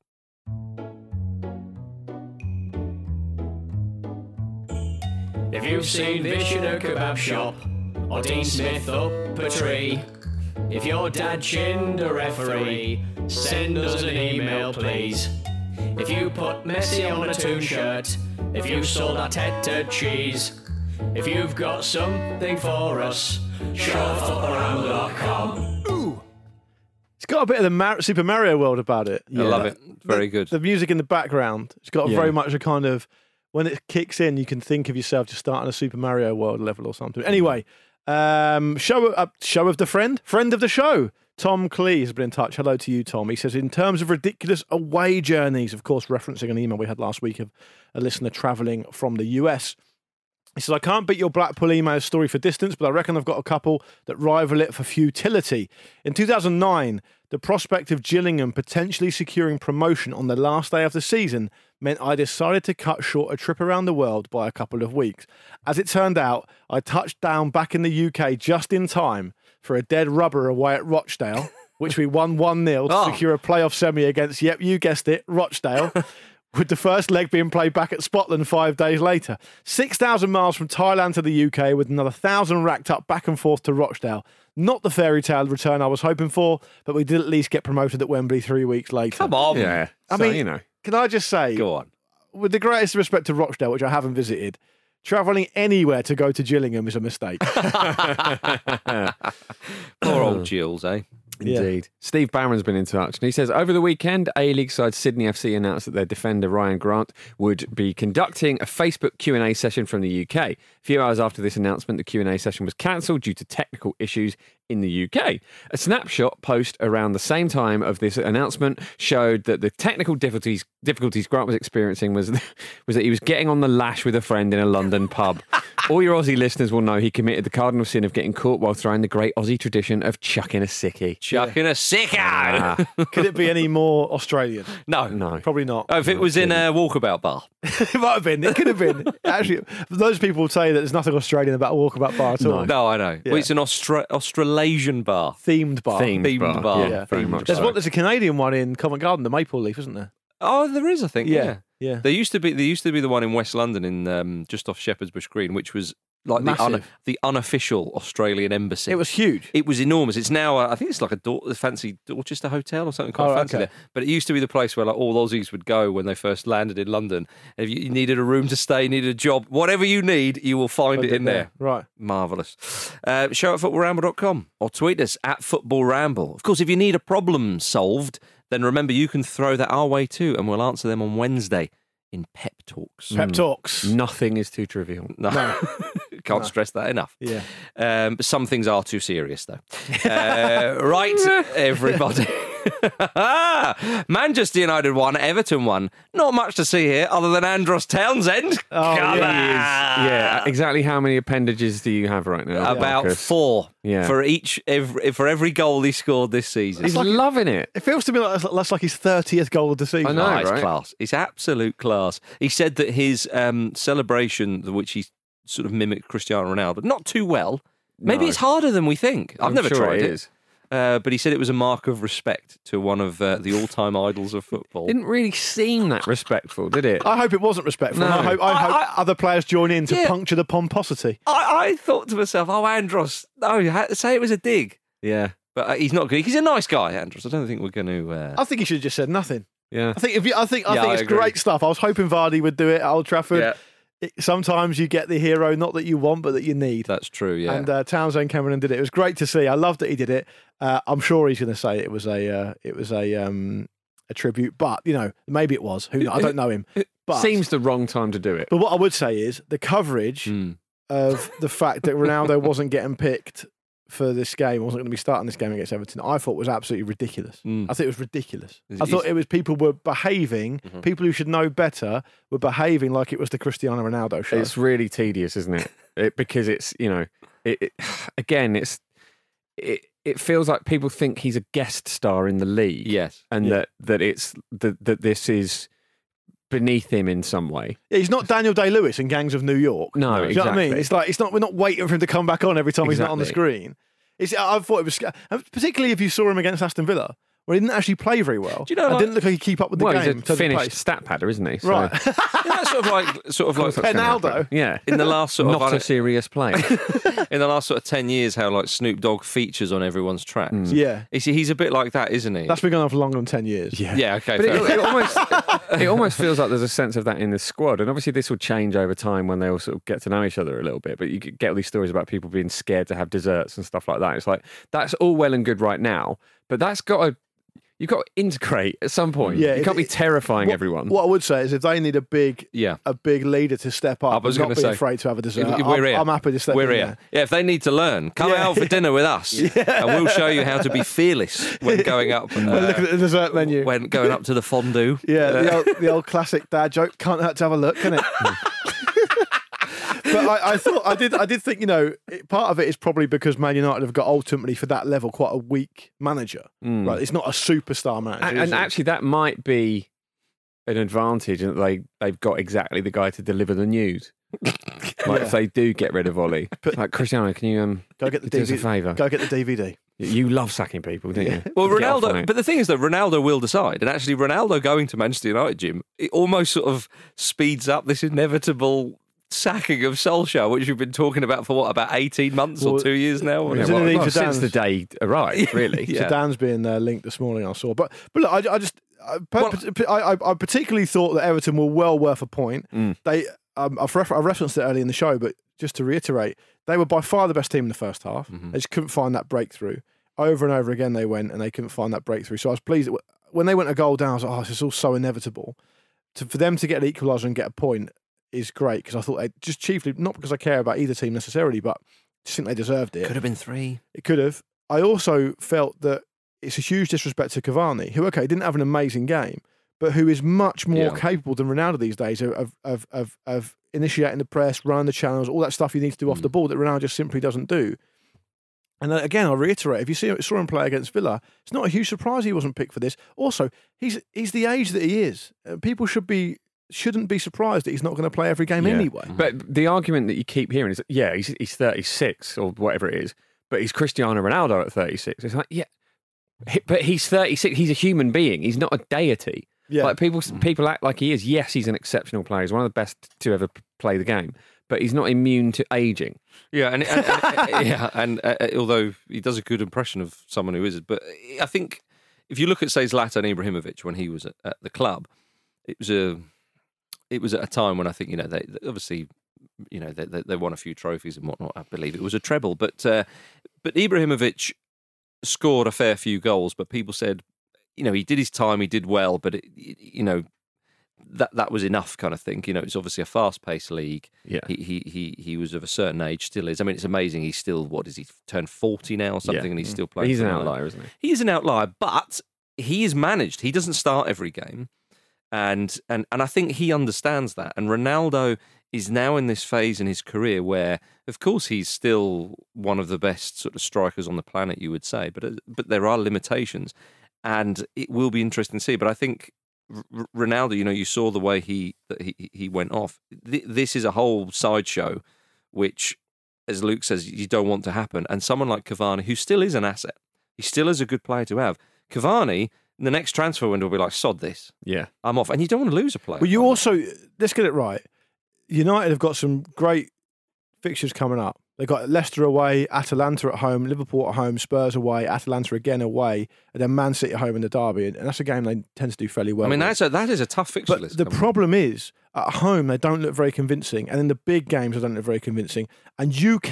If you've seen Vish in a kebab shop or Dean Smith up a tree, if your dad chinned a referee, send us an email, please. If you put Messi on a Toon shirt, if you sold Arteta cheese, if you've got something for us, showfootballramble.com. It's got a bit of the Super Mario World about it. I love it. Very good. The music in the background. It's got very much a kind of, when it kicks in, you can think of yourself just starting a Super Mario World level or something. Anyway, show of the friend of the show. Tom Clee has been in touch. Hello to you, Tom. He says, in terms of ridiculous away journeys, of course, referencing an email we had last week of a listener travelling from the US. He says, I can't beat your Blackpool email story for distance, but I reckon I've got a couple that rival it for futility. In 2009, The prospect of Gillingham potentially securing promotion on the last day of the season meant I decided to cut short a trip around the world by a couple of weeks. As it turned out, I touched down back in the UK just in time for a dead rubber away at Rochdale, which we won 1-0 to secure a playoff semi against, yep, you guessed it, Rochdale, with the first leg being played back at Scotland 5 days later. 6,000 miles from Thailand to the UK with another 1,000 racked up back and forth to Rochdale. Not the fairy tale return I was hoping for, but we did at least get promoted at Wembley 3 weeks later. Come on. Yeah. I mean, can I just say, go on. With the greatest respect to Rochdale, which I haven't visited, travelling anywhere to go to Gillingham is a mistake. Poor old Gills, eh? Indeed. Steve Barron's been in touch, and he says, over the weekend, A-League side Sydney FC announced that their defender Ryan Grant would be conducting a Facebook Q&A session from the UK. A few hours after this announcement, the Q&A session was cancelled due to technical issues in the UK. A snapshot post around the same time of this announcement showed that the technical difficulties Grant was experiencing was that he was getting on the lash with a friend in a London pub. All your Aussie listeners will know he committed the cardinal sin of getting caught while throwing the great Aussie tradition of chucking a sickie. Chucking a sicko! Could it be any more Australian? No. Probably not. Oh, if it was in a walkabout bar. It might have been. It could have been. Actually, those people say that there's nothing Australian about a walkabout bar at all. No, I know. Yeah. Well, it's an Australasian bar. Themed bar. Themed bar. Yeah, very much There's so. there's a Canadian one in Covent Garden, the Maple Leaf, isn't there? Oh, there is, I think. Yeah. There used to be the one in West London in just off Shepherd's Bush Green, which was like the unofficial Australian embassy. It was huge. It was enormous. It's now, I think it's like a fancy Dorchester hotel or something quite fancy there. But it used to be the place where like all Aussies would go when they first landed in London. And if you needed a room to stay, needed a job, whatever you need, you will find it in there. Right. Marvellous. Show at footballramble.com or tweet us at footballramble. Of course, if you need a problem solved, then remember you can throw that our way too, and we'll answer them on Wednesday in Pep Talks. Pep Talks. Nothing is too trivial. No. Can't stress that enough. Yeah. But some things are too serious, though. Right, everybody. Manchester United won, Everton won. Not much to see here other than Andros Townsend. Oh, Come on. Yeah, exactly how many appendages do you have right now? About Marcus? 4 Yeah. for every goal he scored this season. He's loving it. It feels to me like that's like his 30th goal of the season. I know, It's right? class. It's absolute class. He said that his celebration, which he sort of mimicked Cristiano Ronaldo, not too well. Maybe No. it's harder than we think. I've I'm never sure tried it it. is. But he said it was a mark of respect to one of the all-time idols of football. Didn't really seem that respectful, did it? I hope it wasn't respectful. No. I hope other players join in to Yeah. puncture the pomposity. I thought to myself, Andros, no, say it was a dig. Yeah. But he's not good. He's a nice guy, Andros. I don't think we're going to... I think he should have just said nothing. Yeah. I think I it's agree. great stuff. I was hoping Vardy would do it at Old Trafford. Yeah. Sometimes you get the hero, not that you want, but that you need. That's true, yeah. And Townsend Cameron did it. It was great to see. I loved that he did it. I'm sure he's going to say it was a tribute, but maybe it was. Who knows? I don't know him. But Seems the wrong time to do it. But what I would say is the coverage of the fact that Ronaldo wasn't getting picked for this game, wasn't going to be starting this game against Everton, I thought was absolutely ridiculous. I think it was ridiculous. I thought it was people were behaving, people who should know better were behaving like it was the Cristiano Ronaldo show. It's really tedious, isn't it? Because it's, it feels like people think he's a guest star in the league. Yes. And that this is beneath him in some way. Yeah, he's not Daniel Day-Lewis in Gangs of New York. No, Do you know what I mean? exactly. It's like we're not waiting for him to come back on every time he's not on the screen. I thought it was, particularly if you saw him against Aston Villa, where he didn't actually play very well. Do you know, and didn't look like he keep up with the game. He's a finished stat padder, isn't he? So, Right. That's sort of like Ronaldo. Yeah. In the last sort of not a serious play. in the last sort of 10 years, how like Snoop Dogg features on everyone's tracks. Yeah. He's a bit like that, isn't he? That's been going on for longer than 10 years. Yeah, okay. But fair it almost feels like there's a sense of that in the squad. And obviously this will change over time when they all sort of get to know each other a little bit. But you get all these stories about people being scared to have desserts and stuff like that. It's like, that's all well and good right now, but you've got to integrate at some point. Yeah, you can't be terrifying everyone. What I would say is if they need a big leader to step up and not be afraid to have a dessert, I'm happy to step in. We're here. Yeah, if they need to learn, come out for dinner with us and we'll show you how to be fearless when going up. When looking at the dessert menu. When going up to the fondue. Yeah, the old classic dad joke. Can't hurt to have a look, can it? But I did think, part of it is probably because Man United have got ultimately for that level quite a weak manager. Right, it's not a superstar manager. And actually, that might be an advantage in that they've got exactly the guy to deliver the news. If they do get rid of Ollie, like Cristiano, can you go get the do us a DVD? favour? Go get the DVD. You love sacking people, don't you? Well, Get off on Ronaldo, it. but the thing is that Ronaldo will decide. And actually, Ronaldo going to Manchester United, Jim, it almost sort of speeds up this inevitable sacking of Solskjaer, which you've been talking about for about 18 months or 2 years now? Since the day he arrived, really. Zidane's being linked this morning, I saw. But look, I particularly thought that Everton were well worth a point. They, I referenced it early in the show, but just to reiterate, they were by far the best team in the first half. They just couldn't find that breakthrough. Over and over again they went and they couldn't find that breakthrough. So I was pleased that when they went a goal down, I was like, this is all so inevitable. For them to get an equaliser and get a point is great, because I thought they just chiefly, not because I care about either team necessarily, but just think they deserved it. Could have been 3. It could have. I also felt that it's a huge disrespect to Cavani, who, didn't have an amazing game, but who is much more capable than Ronaldo these days of initiating the press, running the channels, all that stuff you need to do off the ball that Ronaldo just simply doesn't do. And again, I'll reiterate, if you saw him play against Villa, it's not a huge surprise he wasn't picked for this. Also, he's the age that he is. People shouldn't be surprised that he's not going to play every game anyway. But the argument that you keep hearing is, he's 36 or whatever it is, but he's Cristiano Ronaldo at 36. It's like, but he's 36. He's a human being. He's not a deity. Yeah. Like people act like he is. Yes, he's an exceptional player. He's one of the best to ever play the game, but he's not immune to aging. Yeah, and although he does a good impression of someone who is, but I think if you look at, say, Zlatan Ibrahimovic when he was at the club, it was at a time when I think they obviously they won a few trophies and whatnot. I believe it was a treble, but Ibrahimovic scored a fair few goals, but people said, he did his time, he did well, but that was enough, kind of thing. It's obviously a fast-paced league. Yeah, he was of a certain age, still is. I mean, it's amazing. He's still, what is he, turned 40 now or something, and he's still playing. He's an outlier, isn't he? He is an outlier, but he is managed. He doesn't start every game, and I think he understands that. And Ronaldo is now in this phase in his career where, of course, he's still one of the best sort of strikers on the planet, you would say, but there are limitations. And it will be interesting to see. But I think Ronaldo, you saw the way he went off. This is a whole sideshow, which, as Luke says, you don't want to happen. And someone like Cavani, who still is an asset, he still is a good player to have. Cavani, in the next transfer window, will be like, sod this. Yeah. I'm off. And you don't want to lose a player. Well, you also, let's get it right. United have got some great fixtures coming up. They've got Leicester away, Atalanta at home, Liverpool at home, Spurs away, Atalanta again away, and then Man City at home in the derby. And that's a game they tend to do fairly well. I mean, with. that is a tough fixture list. The problem is, at home, they don't look very convincing. And in the big games, they don't look very convincing. And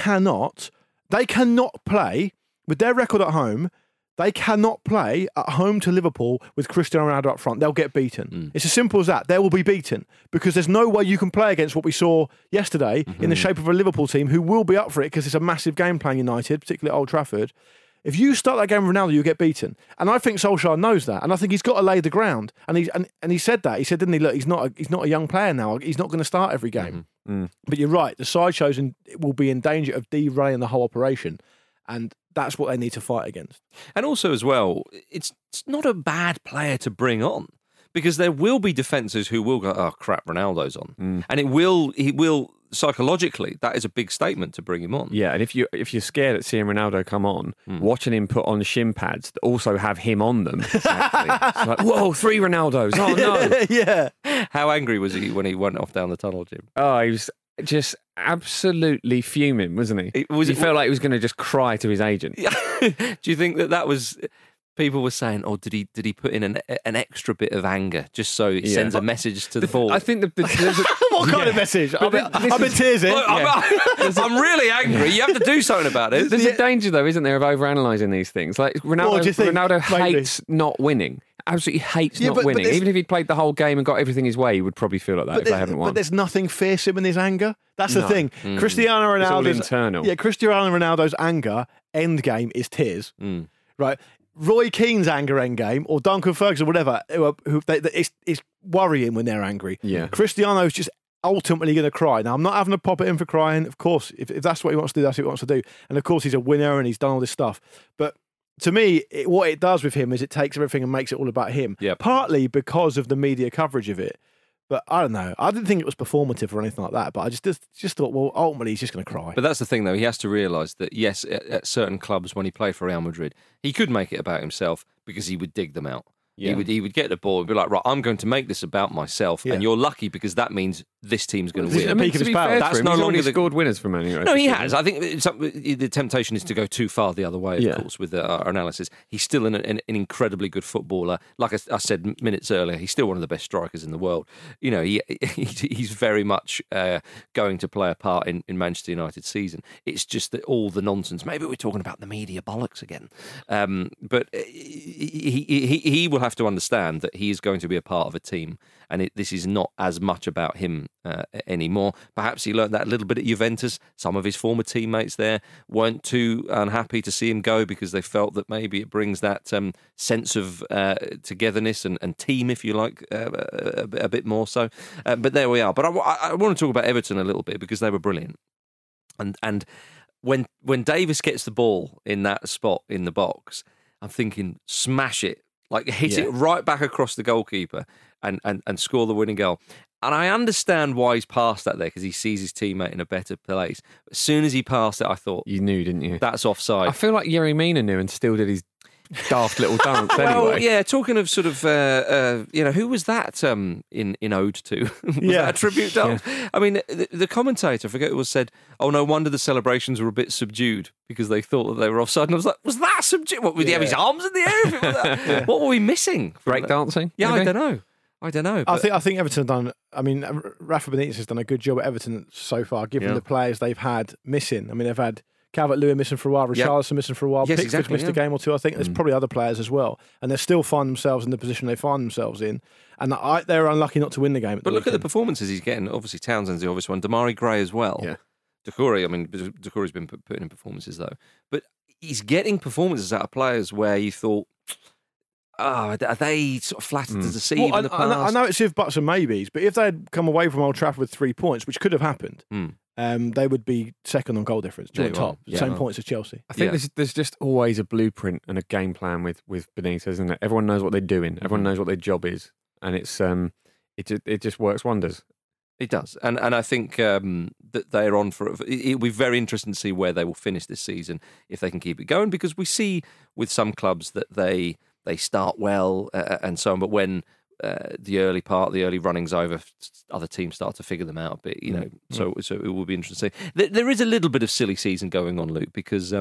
they cannot play, with their record at home, they cannot play at home to Liverpool with Cristiano Ronaldo up front. They'll get beaten. It's as simple as that. They will be beaten because there's no way you can play against what we saw yesterday in the shape of a Liverpool team who will be up for it because it's a massive game playing United, particularly at Old Trafford. If you start that game with Ronaldo, you'll get beaten. And I think Solskjaer knows that. And I think he's got to lay the ground. And he said that. He said, didn't he, look, he's not a young player now. He's not going to start every game. But you're right. The sideshows will be in danger of derailing the whole operation. And that's what they need to fight against. And also, as well, it's not a bad player to bring on because there will be defenders who will go, oh, crap, Ronaldo's on. And he will, psychologically, that is a big statement to bring him on. Yeah, and if you're scared at seeing Ronaldo come on, watching him put on shin pads that also have him on them. Exactly. It's like, whoa, 3 Ronaldos. Oh, no. Yeah. How angry was he when he went off down the tunnel, Jim? Oh, he was just absolutely fuming, wasn't he? He felt like he was going to just cry to his agent. Do you think that was... People were saying, "Oh, did he put in an extra bit of anger just so it sends a message to the ball?" I think what kind of message? I'm in tears. Look, I'm really angry. You have to do something about it. There's a danger, though, isn't there, of overanalyzing these things? Like Ronaldo hates not winning. Absolutely hates not winning. Even if he'd played the whole game and got everything his way, he would probably feel like that if they hadn't won. But there's nothing fearsome in his anger. That's the thing. Cristiano Ronaldo's it's all internal. Yeah, Cristiano Ronaldo's anger end game is tears. Right. Roy Keane's anger endgame, or Duncan Ferguson, whatever, it's worrying when they're angry. Yeah. Cristiano's just ultimately going to cry. Now, I'm not having to pop it in for crying. Of course, if that's what he wants to do, that's what he wants to do. And of course, he's a winner and he's done all this stuff. But to me, what it does with him is it takes everything and makes it all about him. Yep. Partly because of the media coverage of it. But I don't know. I didn't think it was performative or anything like that. But I just thought, well, ultimately, he's just going to cry. But that's the thing, though. He has to realise that, yes, at certain clubs, when he played for Real Madrid, he could make it about himself because he would dig them out. Yeah. He would get the ball and be like, right, I'm going to make this about myself, and you're lucky because that means this team's going to win. I mean, to be fair to him, he's already scored winners for Man United. No, he has. I think the temptation is to go too far the other way, of course, with our analysis. He's still an incredibly good footballer. Like I said minutes earlier, he's still one of the best strikers in the world. You know, he's very much going to play a part in Manchester United's season. It's just that all the nonsense. Maybe we're talking about the media bollocks again. But he will have to understand that he is going to be a part of a team, and this is not as much about him anymore. Perhaps he learned that a little bit at Juventus. Some of his former teammates there weren't too unhappy to see him go because they felt that maybe it brings that sense of togetherness and team, if you like, a bit more so. But there we are. But I want to talk about Everton a little bit because they were brilliant. And when Davis gets the ball in that spot in the box, I'm thinking, smash it. Like, hit it right back across the goalkeeper and score the winning goal. And I understand why he's passed that there, because he sees his teammate in a better place. As soon as he passed it, I thought... You knew, didn't you? That's offside. I feel like Yerry Mina knew and still did his daft little dance well, anyway. Yeah, talking of sort of, who was that in Ode to? Was that a tribute dance? Yeah. I mean, the commentator, I forget who was, said, oh, no wonder the celebrations were a bit subdued because they thought that they were offside. And I was like, was that subdued? What, would he have his arms in the air? What were we missing? Break dancing? Yeah, maybe? I don't know. But I think Everton have done. I mean, Rafa Benitez has done a good job at Everton so far, given the players they've had missing. I mean, they've had Calvert-Lewin missing for a while, Richarlison missing for a while, Pickford's missed a game or two. I think there's probably other players as well, and they still find themselves in the position they find themselves in, and they're unlucky not to win the game. But look at the performances he's getting. Obviously, Townsend's the obvious one. Damari Gray as well. Yeah. Doucouré, I mean, Doucouré's been putting in performances though, but he's getting performances out of players where you thought, are they sort of flattered to deceive in the past? I know it's if, buts and maybes, but if they had come away from Old Trafford with 3 points, which could have happened, they would be second on goal difference, joint top, same points as Chelsea. I think there's just always a blueprint and a game plan with Benitez, isn't it? Everyone knows what they're doing. Everyone knows what their job is, and it's it just works wonders. It does, and I think that they're on for. It'll be very interesting to see where they will finish this season if they can keep it going, because we see with some clubs that they start well and so on, but when the early running's over, other teams start to figure them out a bit, you know. So it will be interesting. There is a little bit of silly season going on, Luke, because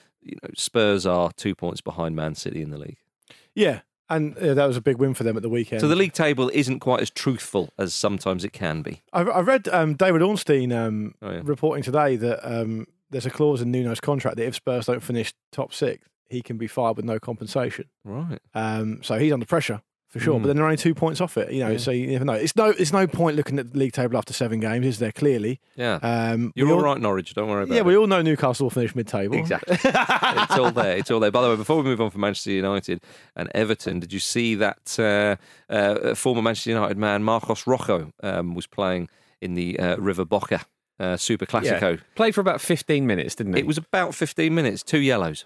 Spurs are 2 points behind Man City in the league. Yeah. And that was a big win for them at the weekend. So the league table isn't quite as truthful as sometimes it can be. I read David Ornstein reporting today that there's a clause in Nuno's contract that if Spurs don't finish top 6, he can be fired with no compensation. Right. So he's under pressure for sure. But then they're only 2 points off it. You know, so you never know. It's no point looking at the league table after 7 games, is there? Clearly. Yeah. You're all right, Norwich. Don't worry about it. Yeah, we all know Newcastle will finish mid-table. Exactly. It's all there. It's all there. By the way, before we move on from Manchester United and Everton, did you see that former Manchester United man Marcos Rojo was playing in the River Boca Super Classico? Yeah. Played for about 15 minutes, didn't he? It was about 15 minutes. 2 yellows.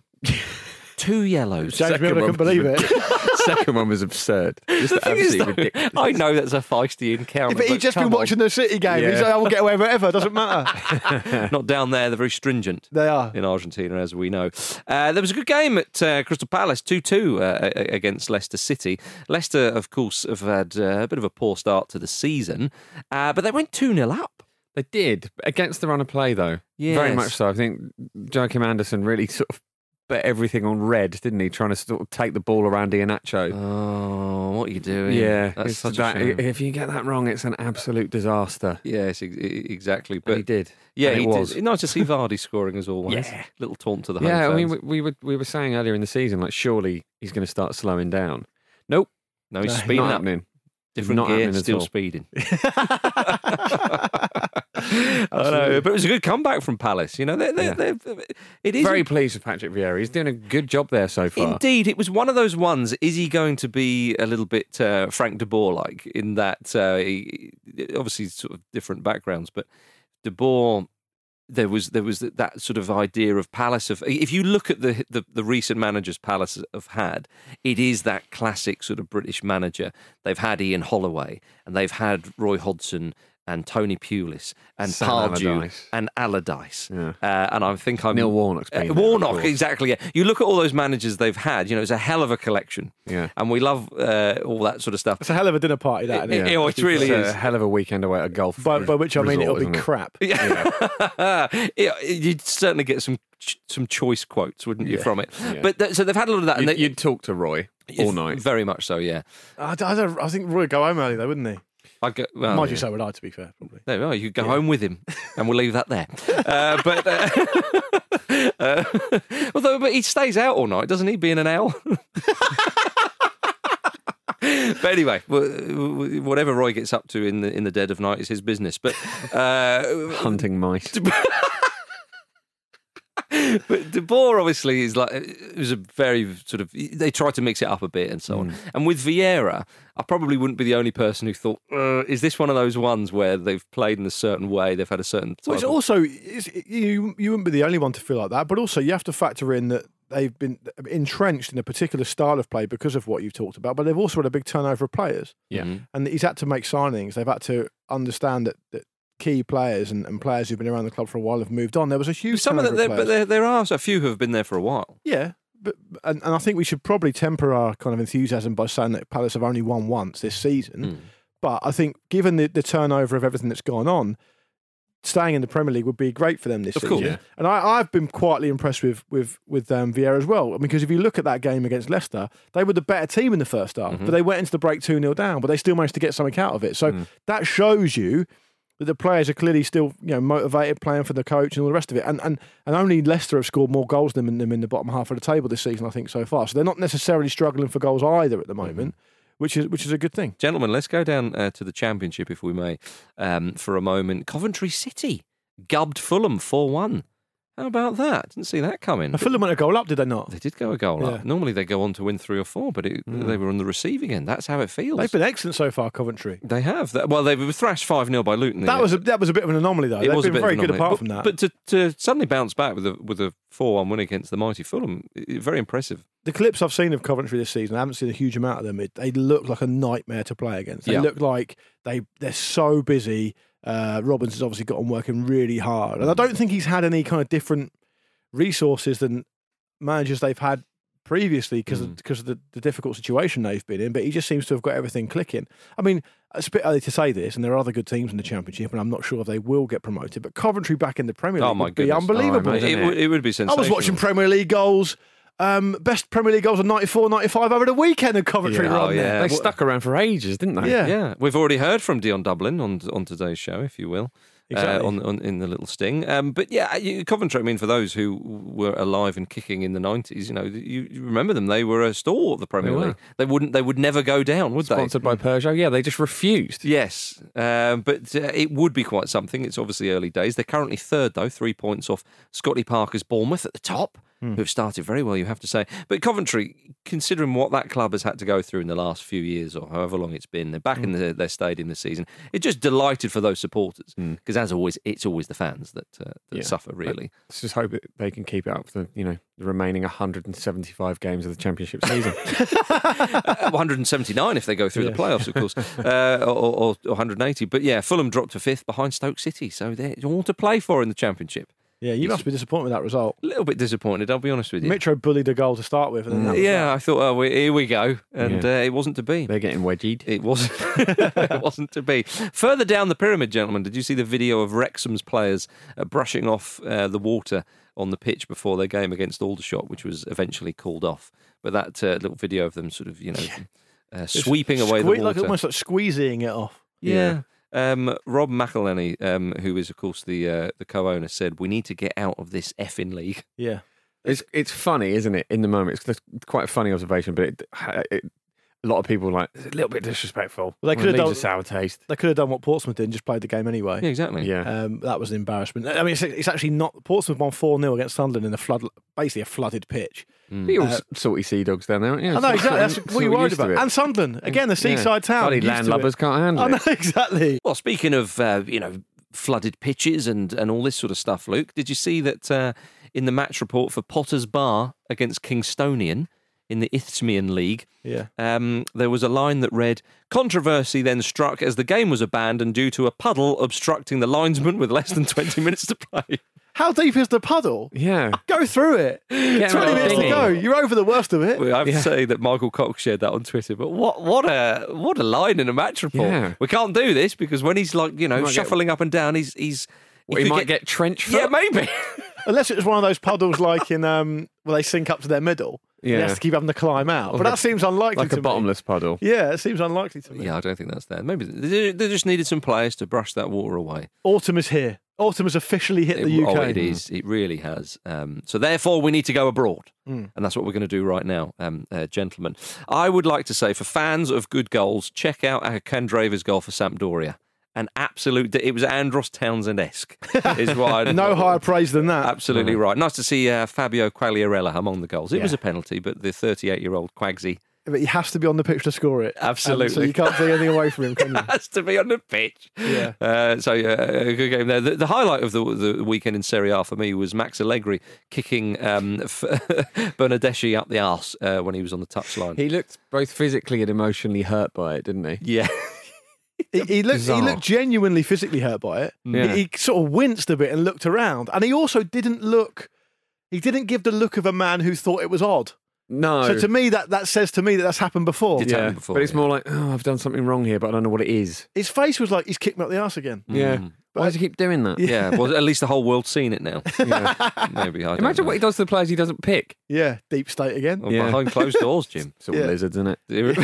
2 yellows. James Miller couldn't believe it. Second one was absurd. Just absolutely ridiculous. I know that's a feisty encounter. Yeah, but he'd just been watching the City game. Yeah. He's like, I won't get away with it ever. Doesn't matter. Not down there. They're very stringent. They are. In Argentina, as we know. There was a good game at Crystal Palace, 2-2 against Leicester City. Leicester, of course, have had a bit of a poor start to the season, but they went 2-0 up. They did, against the run of play, though. Yes. Very much so. I think Joachim Anderson really sort of bet everything on red, didn't he? Trying to sort of take the ball around Iheanacho. Oh, what are you doing? Yeah, that's such a shame. If you get that wrong, it's an absolute disaster. Yes, exactly. But and he did. Yeah, and he was. Did. Nice to see Vardy scoring as always. Yeah, little taunt to the home fans. I mean, we were saying earlier in the season, like surely he's going to start slowing down. Nope, no, he's speeding not up. Happening. Different not gear, happening still speeding. I know, but it was a good comeback from Palace. You know, it is very pleased with Patrick Vieira. He's doing a good job there so far. Indeed, it was one of those ones. Is he going to be a little bit Frank de Boer like in that? Obviously, sort of different backgrounds, but de Boer. There was that sort of idea of Palace. If you look at the recent managers Palace have had, it is that classic sort of British manager. They've had Ian Holloway and they've had Roy Hodgson and Tony Pulis and Sam Pardew Allardyce. and Allardyce. Yeah. And I think I'm Neil Warnock's been there, Warnock, of course. exactly. Yeah. You look at all those managers they've had. You know, it's a hell of a collection. Yeah. And we love all that sort of stuff. It's a hell of a dinner party, that. Isn't it? It really is. A hell of a weekend away at golf. By which I mean it'll be isn't it? crap. You'd certainly get some choice quotes, wouldn't you, from it? Yeah. But so they've had a lot of that. And You'd talk to Roy all night. Very much so, yeah. I think Roy would go home early though, wouldn't he? Mind you, so would I, to be fair, probably. There we are. You could go home with him, and we'll leave that there. But he stays out all night, doesn't he? Being an owl. But anyway, whatever Roy gets up to in the dead of night is his business. But hunting mice. But De Boer obviously is like, it was a very sort of, they tried to mix it up a bit and so on. And with Vieira, I probably wouldn't be the only person who thought, is this one of those ones where they've played in a certain way, they've had a certain Well, it's also, you wouldn't be the only one to feel like that, but also you have to factor in that they've been entrenched in a particular style of play because of what you've talked about, but they've also had a big turnover of players. Yeah. And he's had to make signings. They've had to understand that key players and players who've been around the club for a while have moved on. There was a huge turnover of players. But there are a few who have been there for a while. Yeah, but and I think we should probably temper our kind of enthusiasm by saying that Palace have only won once this season. But I think given the turnover of everything that's gone on, staying in the Premier League would be great for them this season. Yeah. And I've been quietly impressed with Vieira as well. Because if you look at that game against Leicester, they were the better team in the first half, but they went into the break 2-0 down, but they still managed to get something out of it. So that shows you that the players are clearly still, motivated, playing for the coach and all the rest of it. And only Leicester have scored more goals than them in the bottom half of the table this season, I think, so far. So they're not necessarily struggling for goals either at the moment, which is a good thing. Gentlemen, let's go down to the Championship, if we may, for a moment. Coventry City gubbed Fulham 4-1. How about that? Didn't see that coming. Fulham went a goal up, did they not? They did go a goal up. Normally they go on to win 3 or 4, but they were on the receiving end. That's how it feels. They've been excellent so far, Coventry. They have. Well, they were thrashed 5-0 by Luton. That was a bit of an anomaly, though. They've been very good apart from that. But to suddenly bounce back with a 4-1 win against the mighty Fulham, very impressive. The clips I've seen of Coventry this season, I haven't seen a huge amount of them. They look like a nightmare to play against. They look like they're so busy. Robbins has obviously got on working really hard. And I don't think he's had any kind of different resources than managers they've had previously because of the difficult situation they've been in, but he just seems to have got everything clicking. I mean, it's a bit early to say this, and there are other good teams in the Championship, and I'm not sure if they will get promoted, but Coventry back in the Premier League would be unbelievable. It would be sensational. I was watching Premier League goals. Best Premier League goals of 94, 95 over the weekend, and Coventry were on there. They stuck around for ages, didn't they? Yeah. We've already heard from Dion Dublin on today's show, if you will. Exactly. In the little sting. But yeah, Coventry, I mean, for those who were alive and kicking in the 90s, you remember them. They were a stalwart of the Premier League. They would never go down, would they? Sponsored by Peugeot. Yeah, they just refused. Yes. But it would be quite something. It's obviously early days. They're currently third, though, 3 points off Scotty Parker's Bournemouth at the top. Who've started very well, you have to say. But Coventry, considering what that club has had to go through in the last few years or however long it's been, they're back in their stadium this season. It just delighted for those supporters because, as always, it's always the fans that suffer, really. Let's just hope that they can keep it up for the remaining 175 games of the Championship season. 179 if they go through the playoffs, of course, or 180. But yeah, Fulham dropped to 5th behind Stoke City, so they're all to play for in the Championship. Yeah, you must be disappointed with that result. A little bit disappointed, I'll be honest with you. Mitro bullied a goal to start with. And then I thought, here we go. And it wasn't to be. They're getting wedgied. It wasn't. It wasn't to be. Further down the pyramid, gentlemen, did you see the video of Wrexham's players brushing off the water on the pitch before their game against Aldershot, which was eventually called off? But that little video of them sort of, sweeping away the water. Almost like squeezying it off. Yeah. Rob McElhenney, who is, of course, the co-owner, said, we need to get out of this effing league. Yeah. It's funny, isn't it, in the moment? It's quite a funny observation, but a lot of people were like, it's a little bit disrespectful. Well, they could have done a sour taste. They could have done what Portsmouth did and just played the game anyway. Yeah, exactly. Yeah. That was an embarrassment. I mean, it's actually not. Portsmouth won 4-0 against Sunderland in basically a flooded pitch. You're all salty sea dogs down there, aren't you? I know, exactly. That's what you're worried about. And And Sunderland, again, the seaside town. Bloody landlubbers can't handle I know, it. exactly. Well, speaking of, flooded pitches and all this sort of stuff, Luke, did you see that in the match report for Potter's Bar against Kingstonian in the Isthmian League, there was a line that read, "Controversy then struck as the game was abandoned due to a puddle obstructing the linesman with less than 20 minutes to play." How deep is the puddle? Yeah. Go through it. 20 minutes to go. You're over the worst of it. Well, I have to say that Michael Cox shared that on Twitter, but what a line in a match report. Yeah. We can't do this because when he's like, shuffling up and down, he might get trench foot. Yeah, maybe. Unless it was one of those puddles like in where they sink up to their middle. Yeah. He has to keep having to climb out. But that seems unlikely like to a bottomless puddle. Yeah, it seems unlikely to me. Yeah, I don't think that's there. Maybe they just needed some players to brush that water away. Autumn is here. Autumn has officially hit the UK. Oh, it is. It really has. So therefore, we need to go abroad. Mm. And that's what we're going to do right now, gentlemen. I would like to say, for fans of good goals, check out Candreva's goal for Sampdoria. An absolute... It was Andros Townsend-esque, is what No higher praise than that. Absolutely right. Nice to see Fabio Quagliarella among the goals. It was a penalty, but the 38-year-old Quagsy... But he has to be on the pitch to score it. Absolutely. So you can't take anything away from him, can you? Has to be on the pitch. Yeah. A good game there. The highlight of the weekend in Serie A for me was Max Allegri kicking Bernardeschi up the arse when he was on the touchline. He looked both physically and emotionally hurt by it, didn't he? Yeah. He looked genuinely physically hurt by it. Yeah. He sort of winced a bit and looked around. And he also didn't give the look of a man who thought it was odd. No. So to me, that says to me that that's happened before. But it's more like, oh, I've done something wrong here, but I don't know what it is. His face was like he's kicked me up the arse again. Yeah. Why does he keep doing that? Yeah, well, at least the whole world's seen it now. Maybe. I don't Imagine know. what he does to the players he doesn't pick. Yeah, deep state again. Well, behind closed doors, Jim. It's all lizards, isn't it?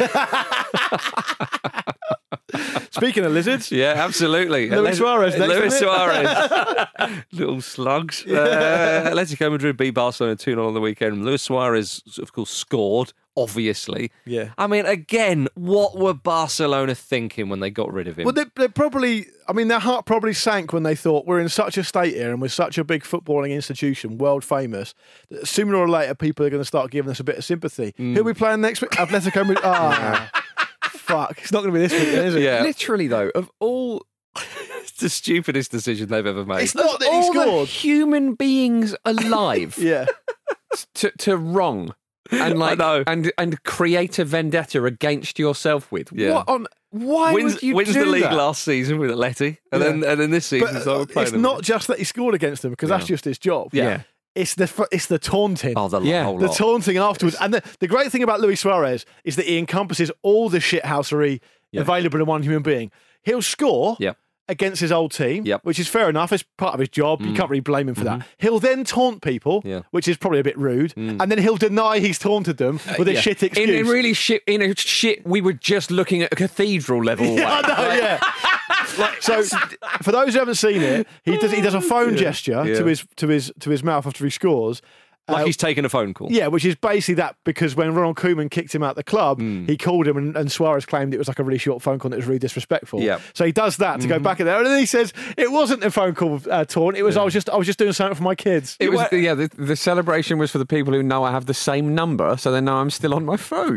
Speaking of lizards. Yeah, absolutely. Luis Suarez next, Luis isn't it? Suarez. Little slugs. Atletico Madrid beat Barcelona 2-0 on the weekend. Luis Suarez, of course, scored, obviously. Yeah. I mean, again, what were Barcelona thinking when they got rid of him? Well, they probably, their heart probably sank when they thought we're in such a state here and we're such a big footballing institution, world famous, that sooner or later people are going to start giving us a bit of sympathy. Who are we playing next week? Atletico Madrid. Fuck. It's not going to be this week, then, is it? Yeah. Literally, though, of all... It's the stupidest decision they've ever made. It's not that he all the scored. human beings alive Yeah. to wrong and I know. and create a vendetta against yourself with. Yeah. Why wins would you wins do the league that? last season with Atleti, and then this season, But so we're playing it's them. not just that he scored against them, because that's just his job. Yeah. It's the taunting. Oh, the whole The lot. taunting afterwards. And the great thing about Luis Suarez is that he encompasses all the shithousery available in one human being. He'll score against his old team, which is fair enough. It's part of his job. You can't really blame him for that. He'll then taunt people, which is probably a bit rude, and then he'll deny he's taunted them with a shit excuse. In really shit, we were just looking at a cathedral level. I know, yeah. So, for those who haven't seen it, he does a phone gesture to his mouth after he scores. Like he's taking a phone call. Yeah, which is basically that, because when Ronald Koeman kicked him out the club, he called him and Suarez claimed it was like a really short phone call and it was really disrespectful. Yeah. So he does that to go back in there, and then he says it wasn't a phone call taunt. It was I was just doing something for my kids. It was the celebration was for the people who know I have the same number, so they know I'm still on my phone.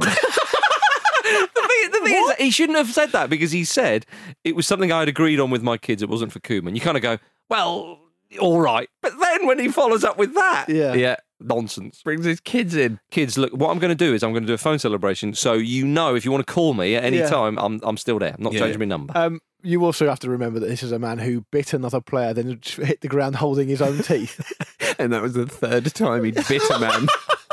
The thing is, he shouldn't have said that, because he said it was something I had agreed on with my kids. It wasn't for Koeman. You kind of go, well, all right. But then when he follows up with that, nonsense. Brings his kids in. Kids, look, what I'm going to do is I'm going to do a phone celebration, so you know if you want to call me at any time, I'm still there. I'm not changing my number. You also have to remember that this is a man who bit another player, then hit the ground holding his own teeth. And that was the third time he bit a man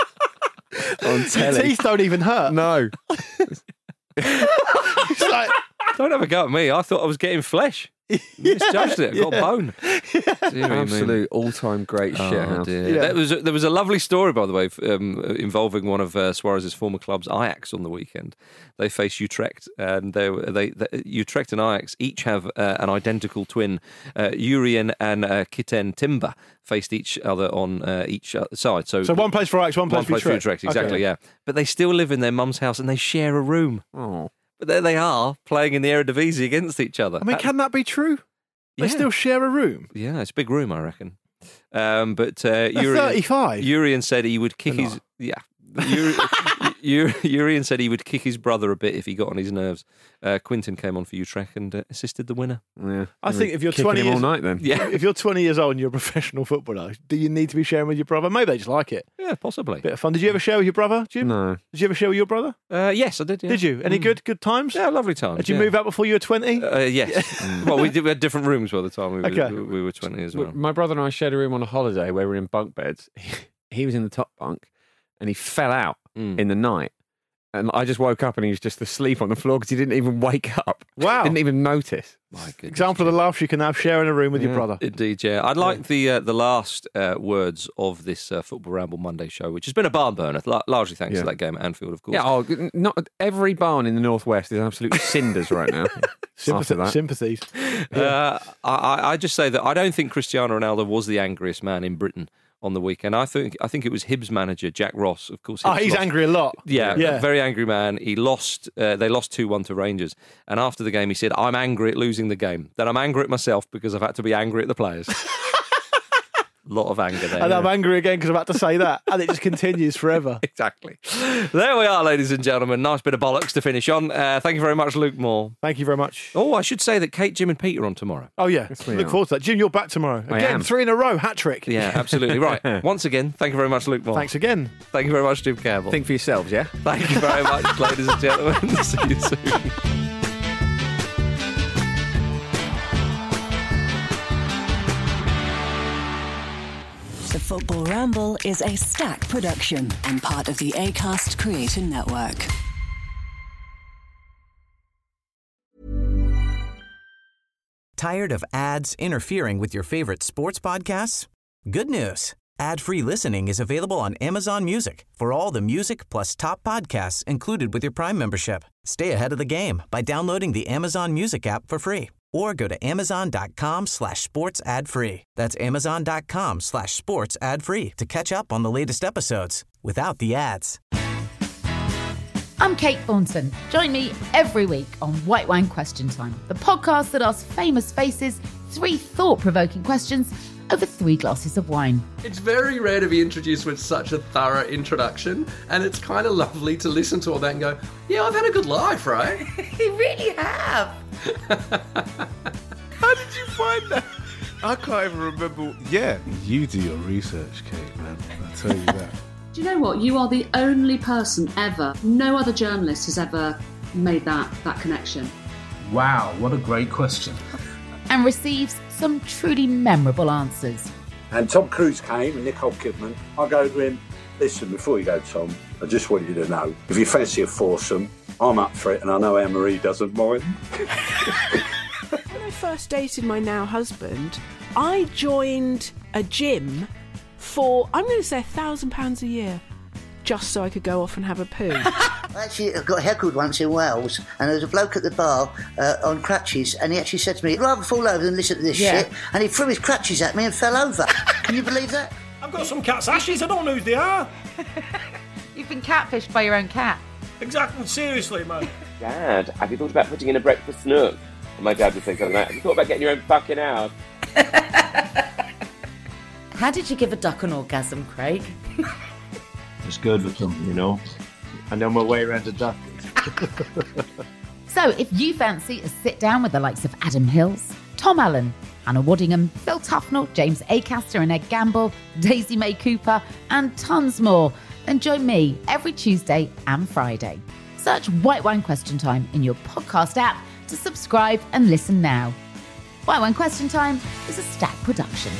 on telly. Teeth don't even hurt. No. It's like, don't have a go at me. I thought I was getting flesh. Misjudged it. Got a bone. Absolute all-time great shit. There was a lovely story, by the way, involving one of Suarez's former clubs, Ajax, on the weekend. They faced Utrecht, and Utrecht and Ajax each have an identical twin. Urian and Kiten Timber faced each other on each side. So one place for Ajax, one place for Utrecht. Exactly, yeah. But they still live in their mum's house and they share a room. Oh. But there they are, playing in the Eredivisie against each other. I mean, can that be true? They still share a room? Yeah, it's a big room, I reckon. But 35. Urian said he would kick his... Yeah. Urian said he would kick his brother a bit if he got on his nerves. Quinton came on for Utrecht and assisted the winner. Yeah, I think if you're 20 years all night, then if you're 20 years old and you're a professional footballer, do you need to be sharing with your brother? Maybe they just like it. Yeah, possibly. Bit of fun. Did you ever share with your brother, Jim? No. Did you ever share with your brother? Yes, I did. Yeah. Did you? Any good times? Yeah, lovely times. Did you move out before you were 20? Yes. Well, we had different rooms by the time we were 20 as well. My brother and I shared a room on a holiday where we were in bunk beds. He was in the top bunk and he fell out in the night. And I just woke up and he was just asleep on the floor because he didn't even wake up. Wow. Didn't even notice. My goodness. Example of the laughs you can have sharing a room with your brother. Indeed, yeah. I'd like the last words of this Football Ramble Monday show, which has been a barn burner, largely thanks to that game at Anfield, of course. Yeah, not every barn in the Northwest is absolute cinders right now. Sympathies. I just say that I don't think Cristiano Ronaldo was the angriest man in Britain on the weekend. I think it was Hibs manager Jack Ross. Of course, he's angry a lot. Yeah, very angry man. He lost. They lost 2-1 to Rangers, and after the game, he said, "I'm angry at losing the game. Then I'm angry at myself because I've had to be angry at the players." A lot of anger there. And I'm angry again because I'm about to say that, and it just continues forever. Exactly. There we are, ladies and gentlemen. Nice bit of bollocks to finish on. Thank you very much, Luke Moore. Thank you very much. Oh, I should say that Kate, Jim and Pete are on tomorrow. Oh, yeah. Look forward to that. Jim, you're back tomorrow. Again, 3 in a row, hat-trick. Yeah, absolutely. Right. Once again, thank you very much, Luke Moore. Thanks again. Thank you very much, Jim Campbell. Think for yourselves, yeah? Thank you very much, ladies and gentlemen. See you soon. The Football Ramble is a Stack production and part of the Acast Creator Network. Tired of ads interfering with your favorite sports podcasts? Good news. Ad-free listening is available on Amazon Music for all the music plus top podcasts included with your Prime membership. Stay ahead of the game by downloading the Amazon Music app for free or go to amazon.com/sports ad free. That's amazon.com/sports ad free to catch up on the latest episodes without the ads. I'm Kate Thornton. Join me every week on White Wine Question Time, the podcast that asks famous faces 3 thought-provoking questions over 3 glasses of wine. It's very rare to be introduced with such a thorough introduction, and it's kind of lovely to listen to all that and go, yeah, I've had a good life, right? You really have. How did you find that? I can't even remember. Yeah, you do your research, Kate, man. I tell you that. Do you know what? You are the only person ever, no other journalist has ever made that connection. Wow, what a great question. And receives some truly memorable answers. And Tom Cruise came and Nicole Kidman. I go to him, listen, before you go, Tom, I just want you to know, if you fancy a foursome, I'm up for it, and I know Anne-Marie doesn't mind. When I first dated my now husband, I joined a gym for, I'm going to say £1,000 a year, just so I could go off and have a poo. Actually, I got heckled once in Wales, and there was a bloke at the bar on crutches, and he actually said to me, I'd rather fall over than listen to this shit, and he threw his crutches at me and fell over. Can you believe that? I've got some cat's ashes, I don't know who they are. You've been catfished by your own cat. Exactly, seriously, man. Dad, have you thought about putting in a breakfast nook? And my dad would say something like, have you thought about getting your own fucking house? How did you give a duck an orgasm, Craig? It's good with them, you know. I know my way around a duck. So if you fancy a sit-down with the likes of Adam Hills, Tom Allen, Anna Waddingham, Phil Tufnell, James Acaster and Ed Gamble, Daisy May Cooper, and tons more, then join me every Tuesday and Friday. Search White Wine Question Time in your podcast app to subscribe and listen now. White Wine Question Time is a Stack production.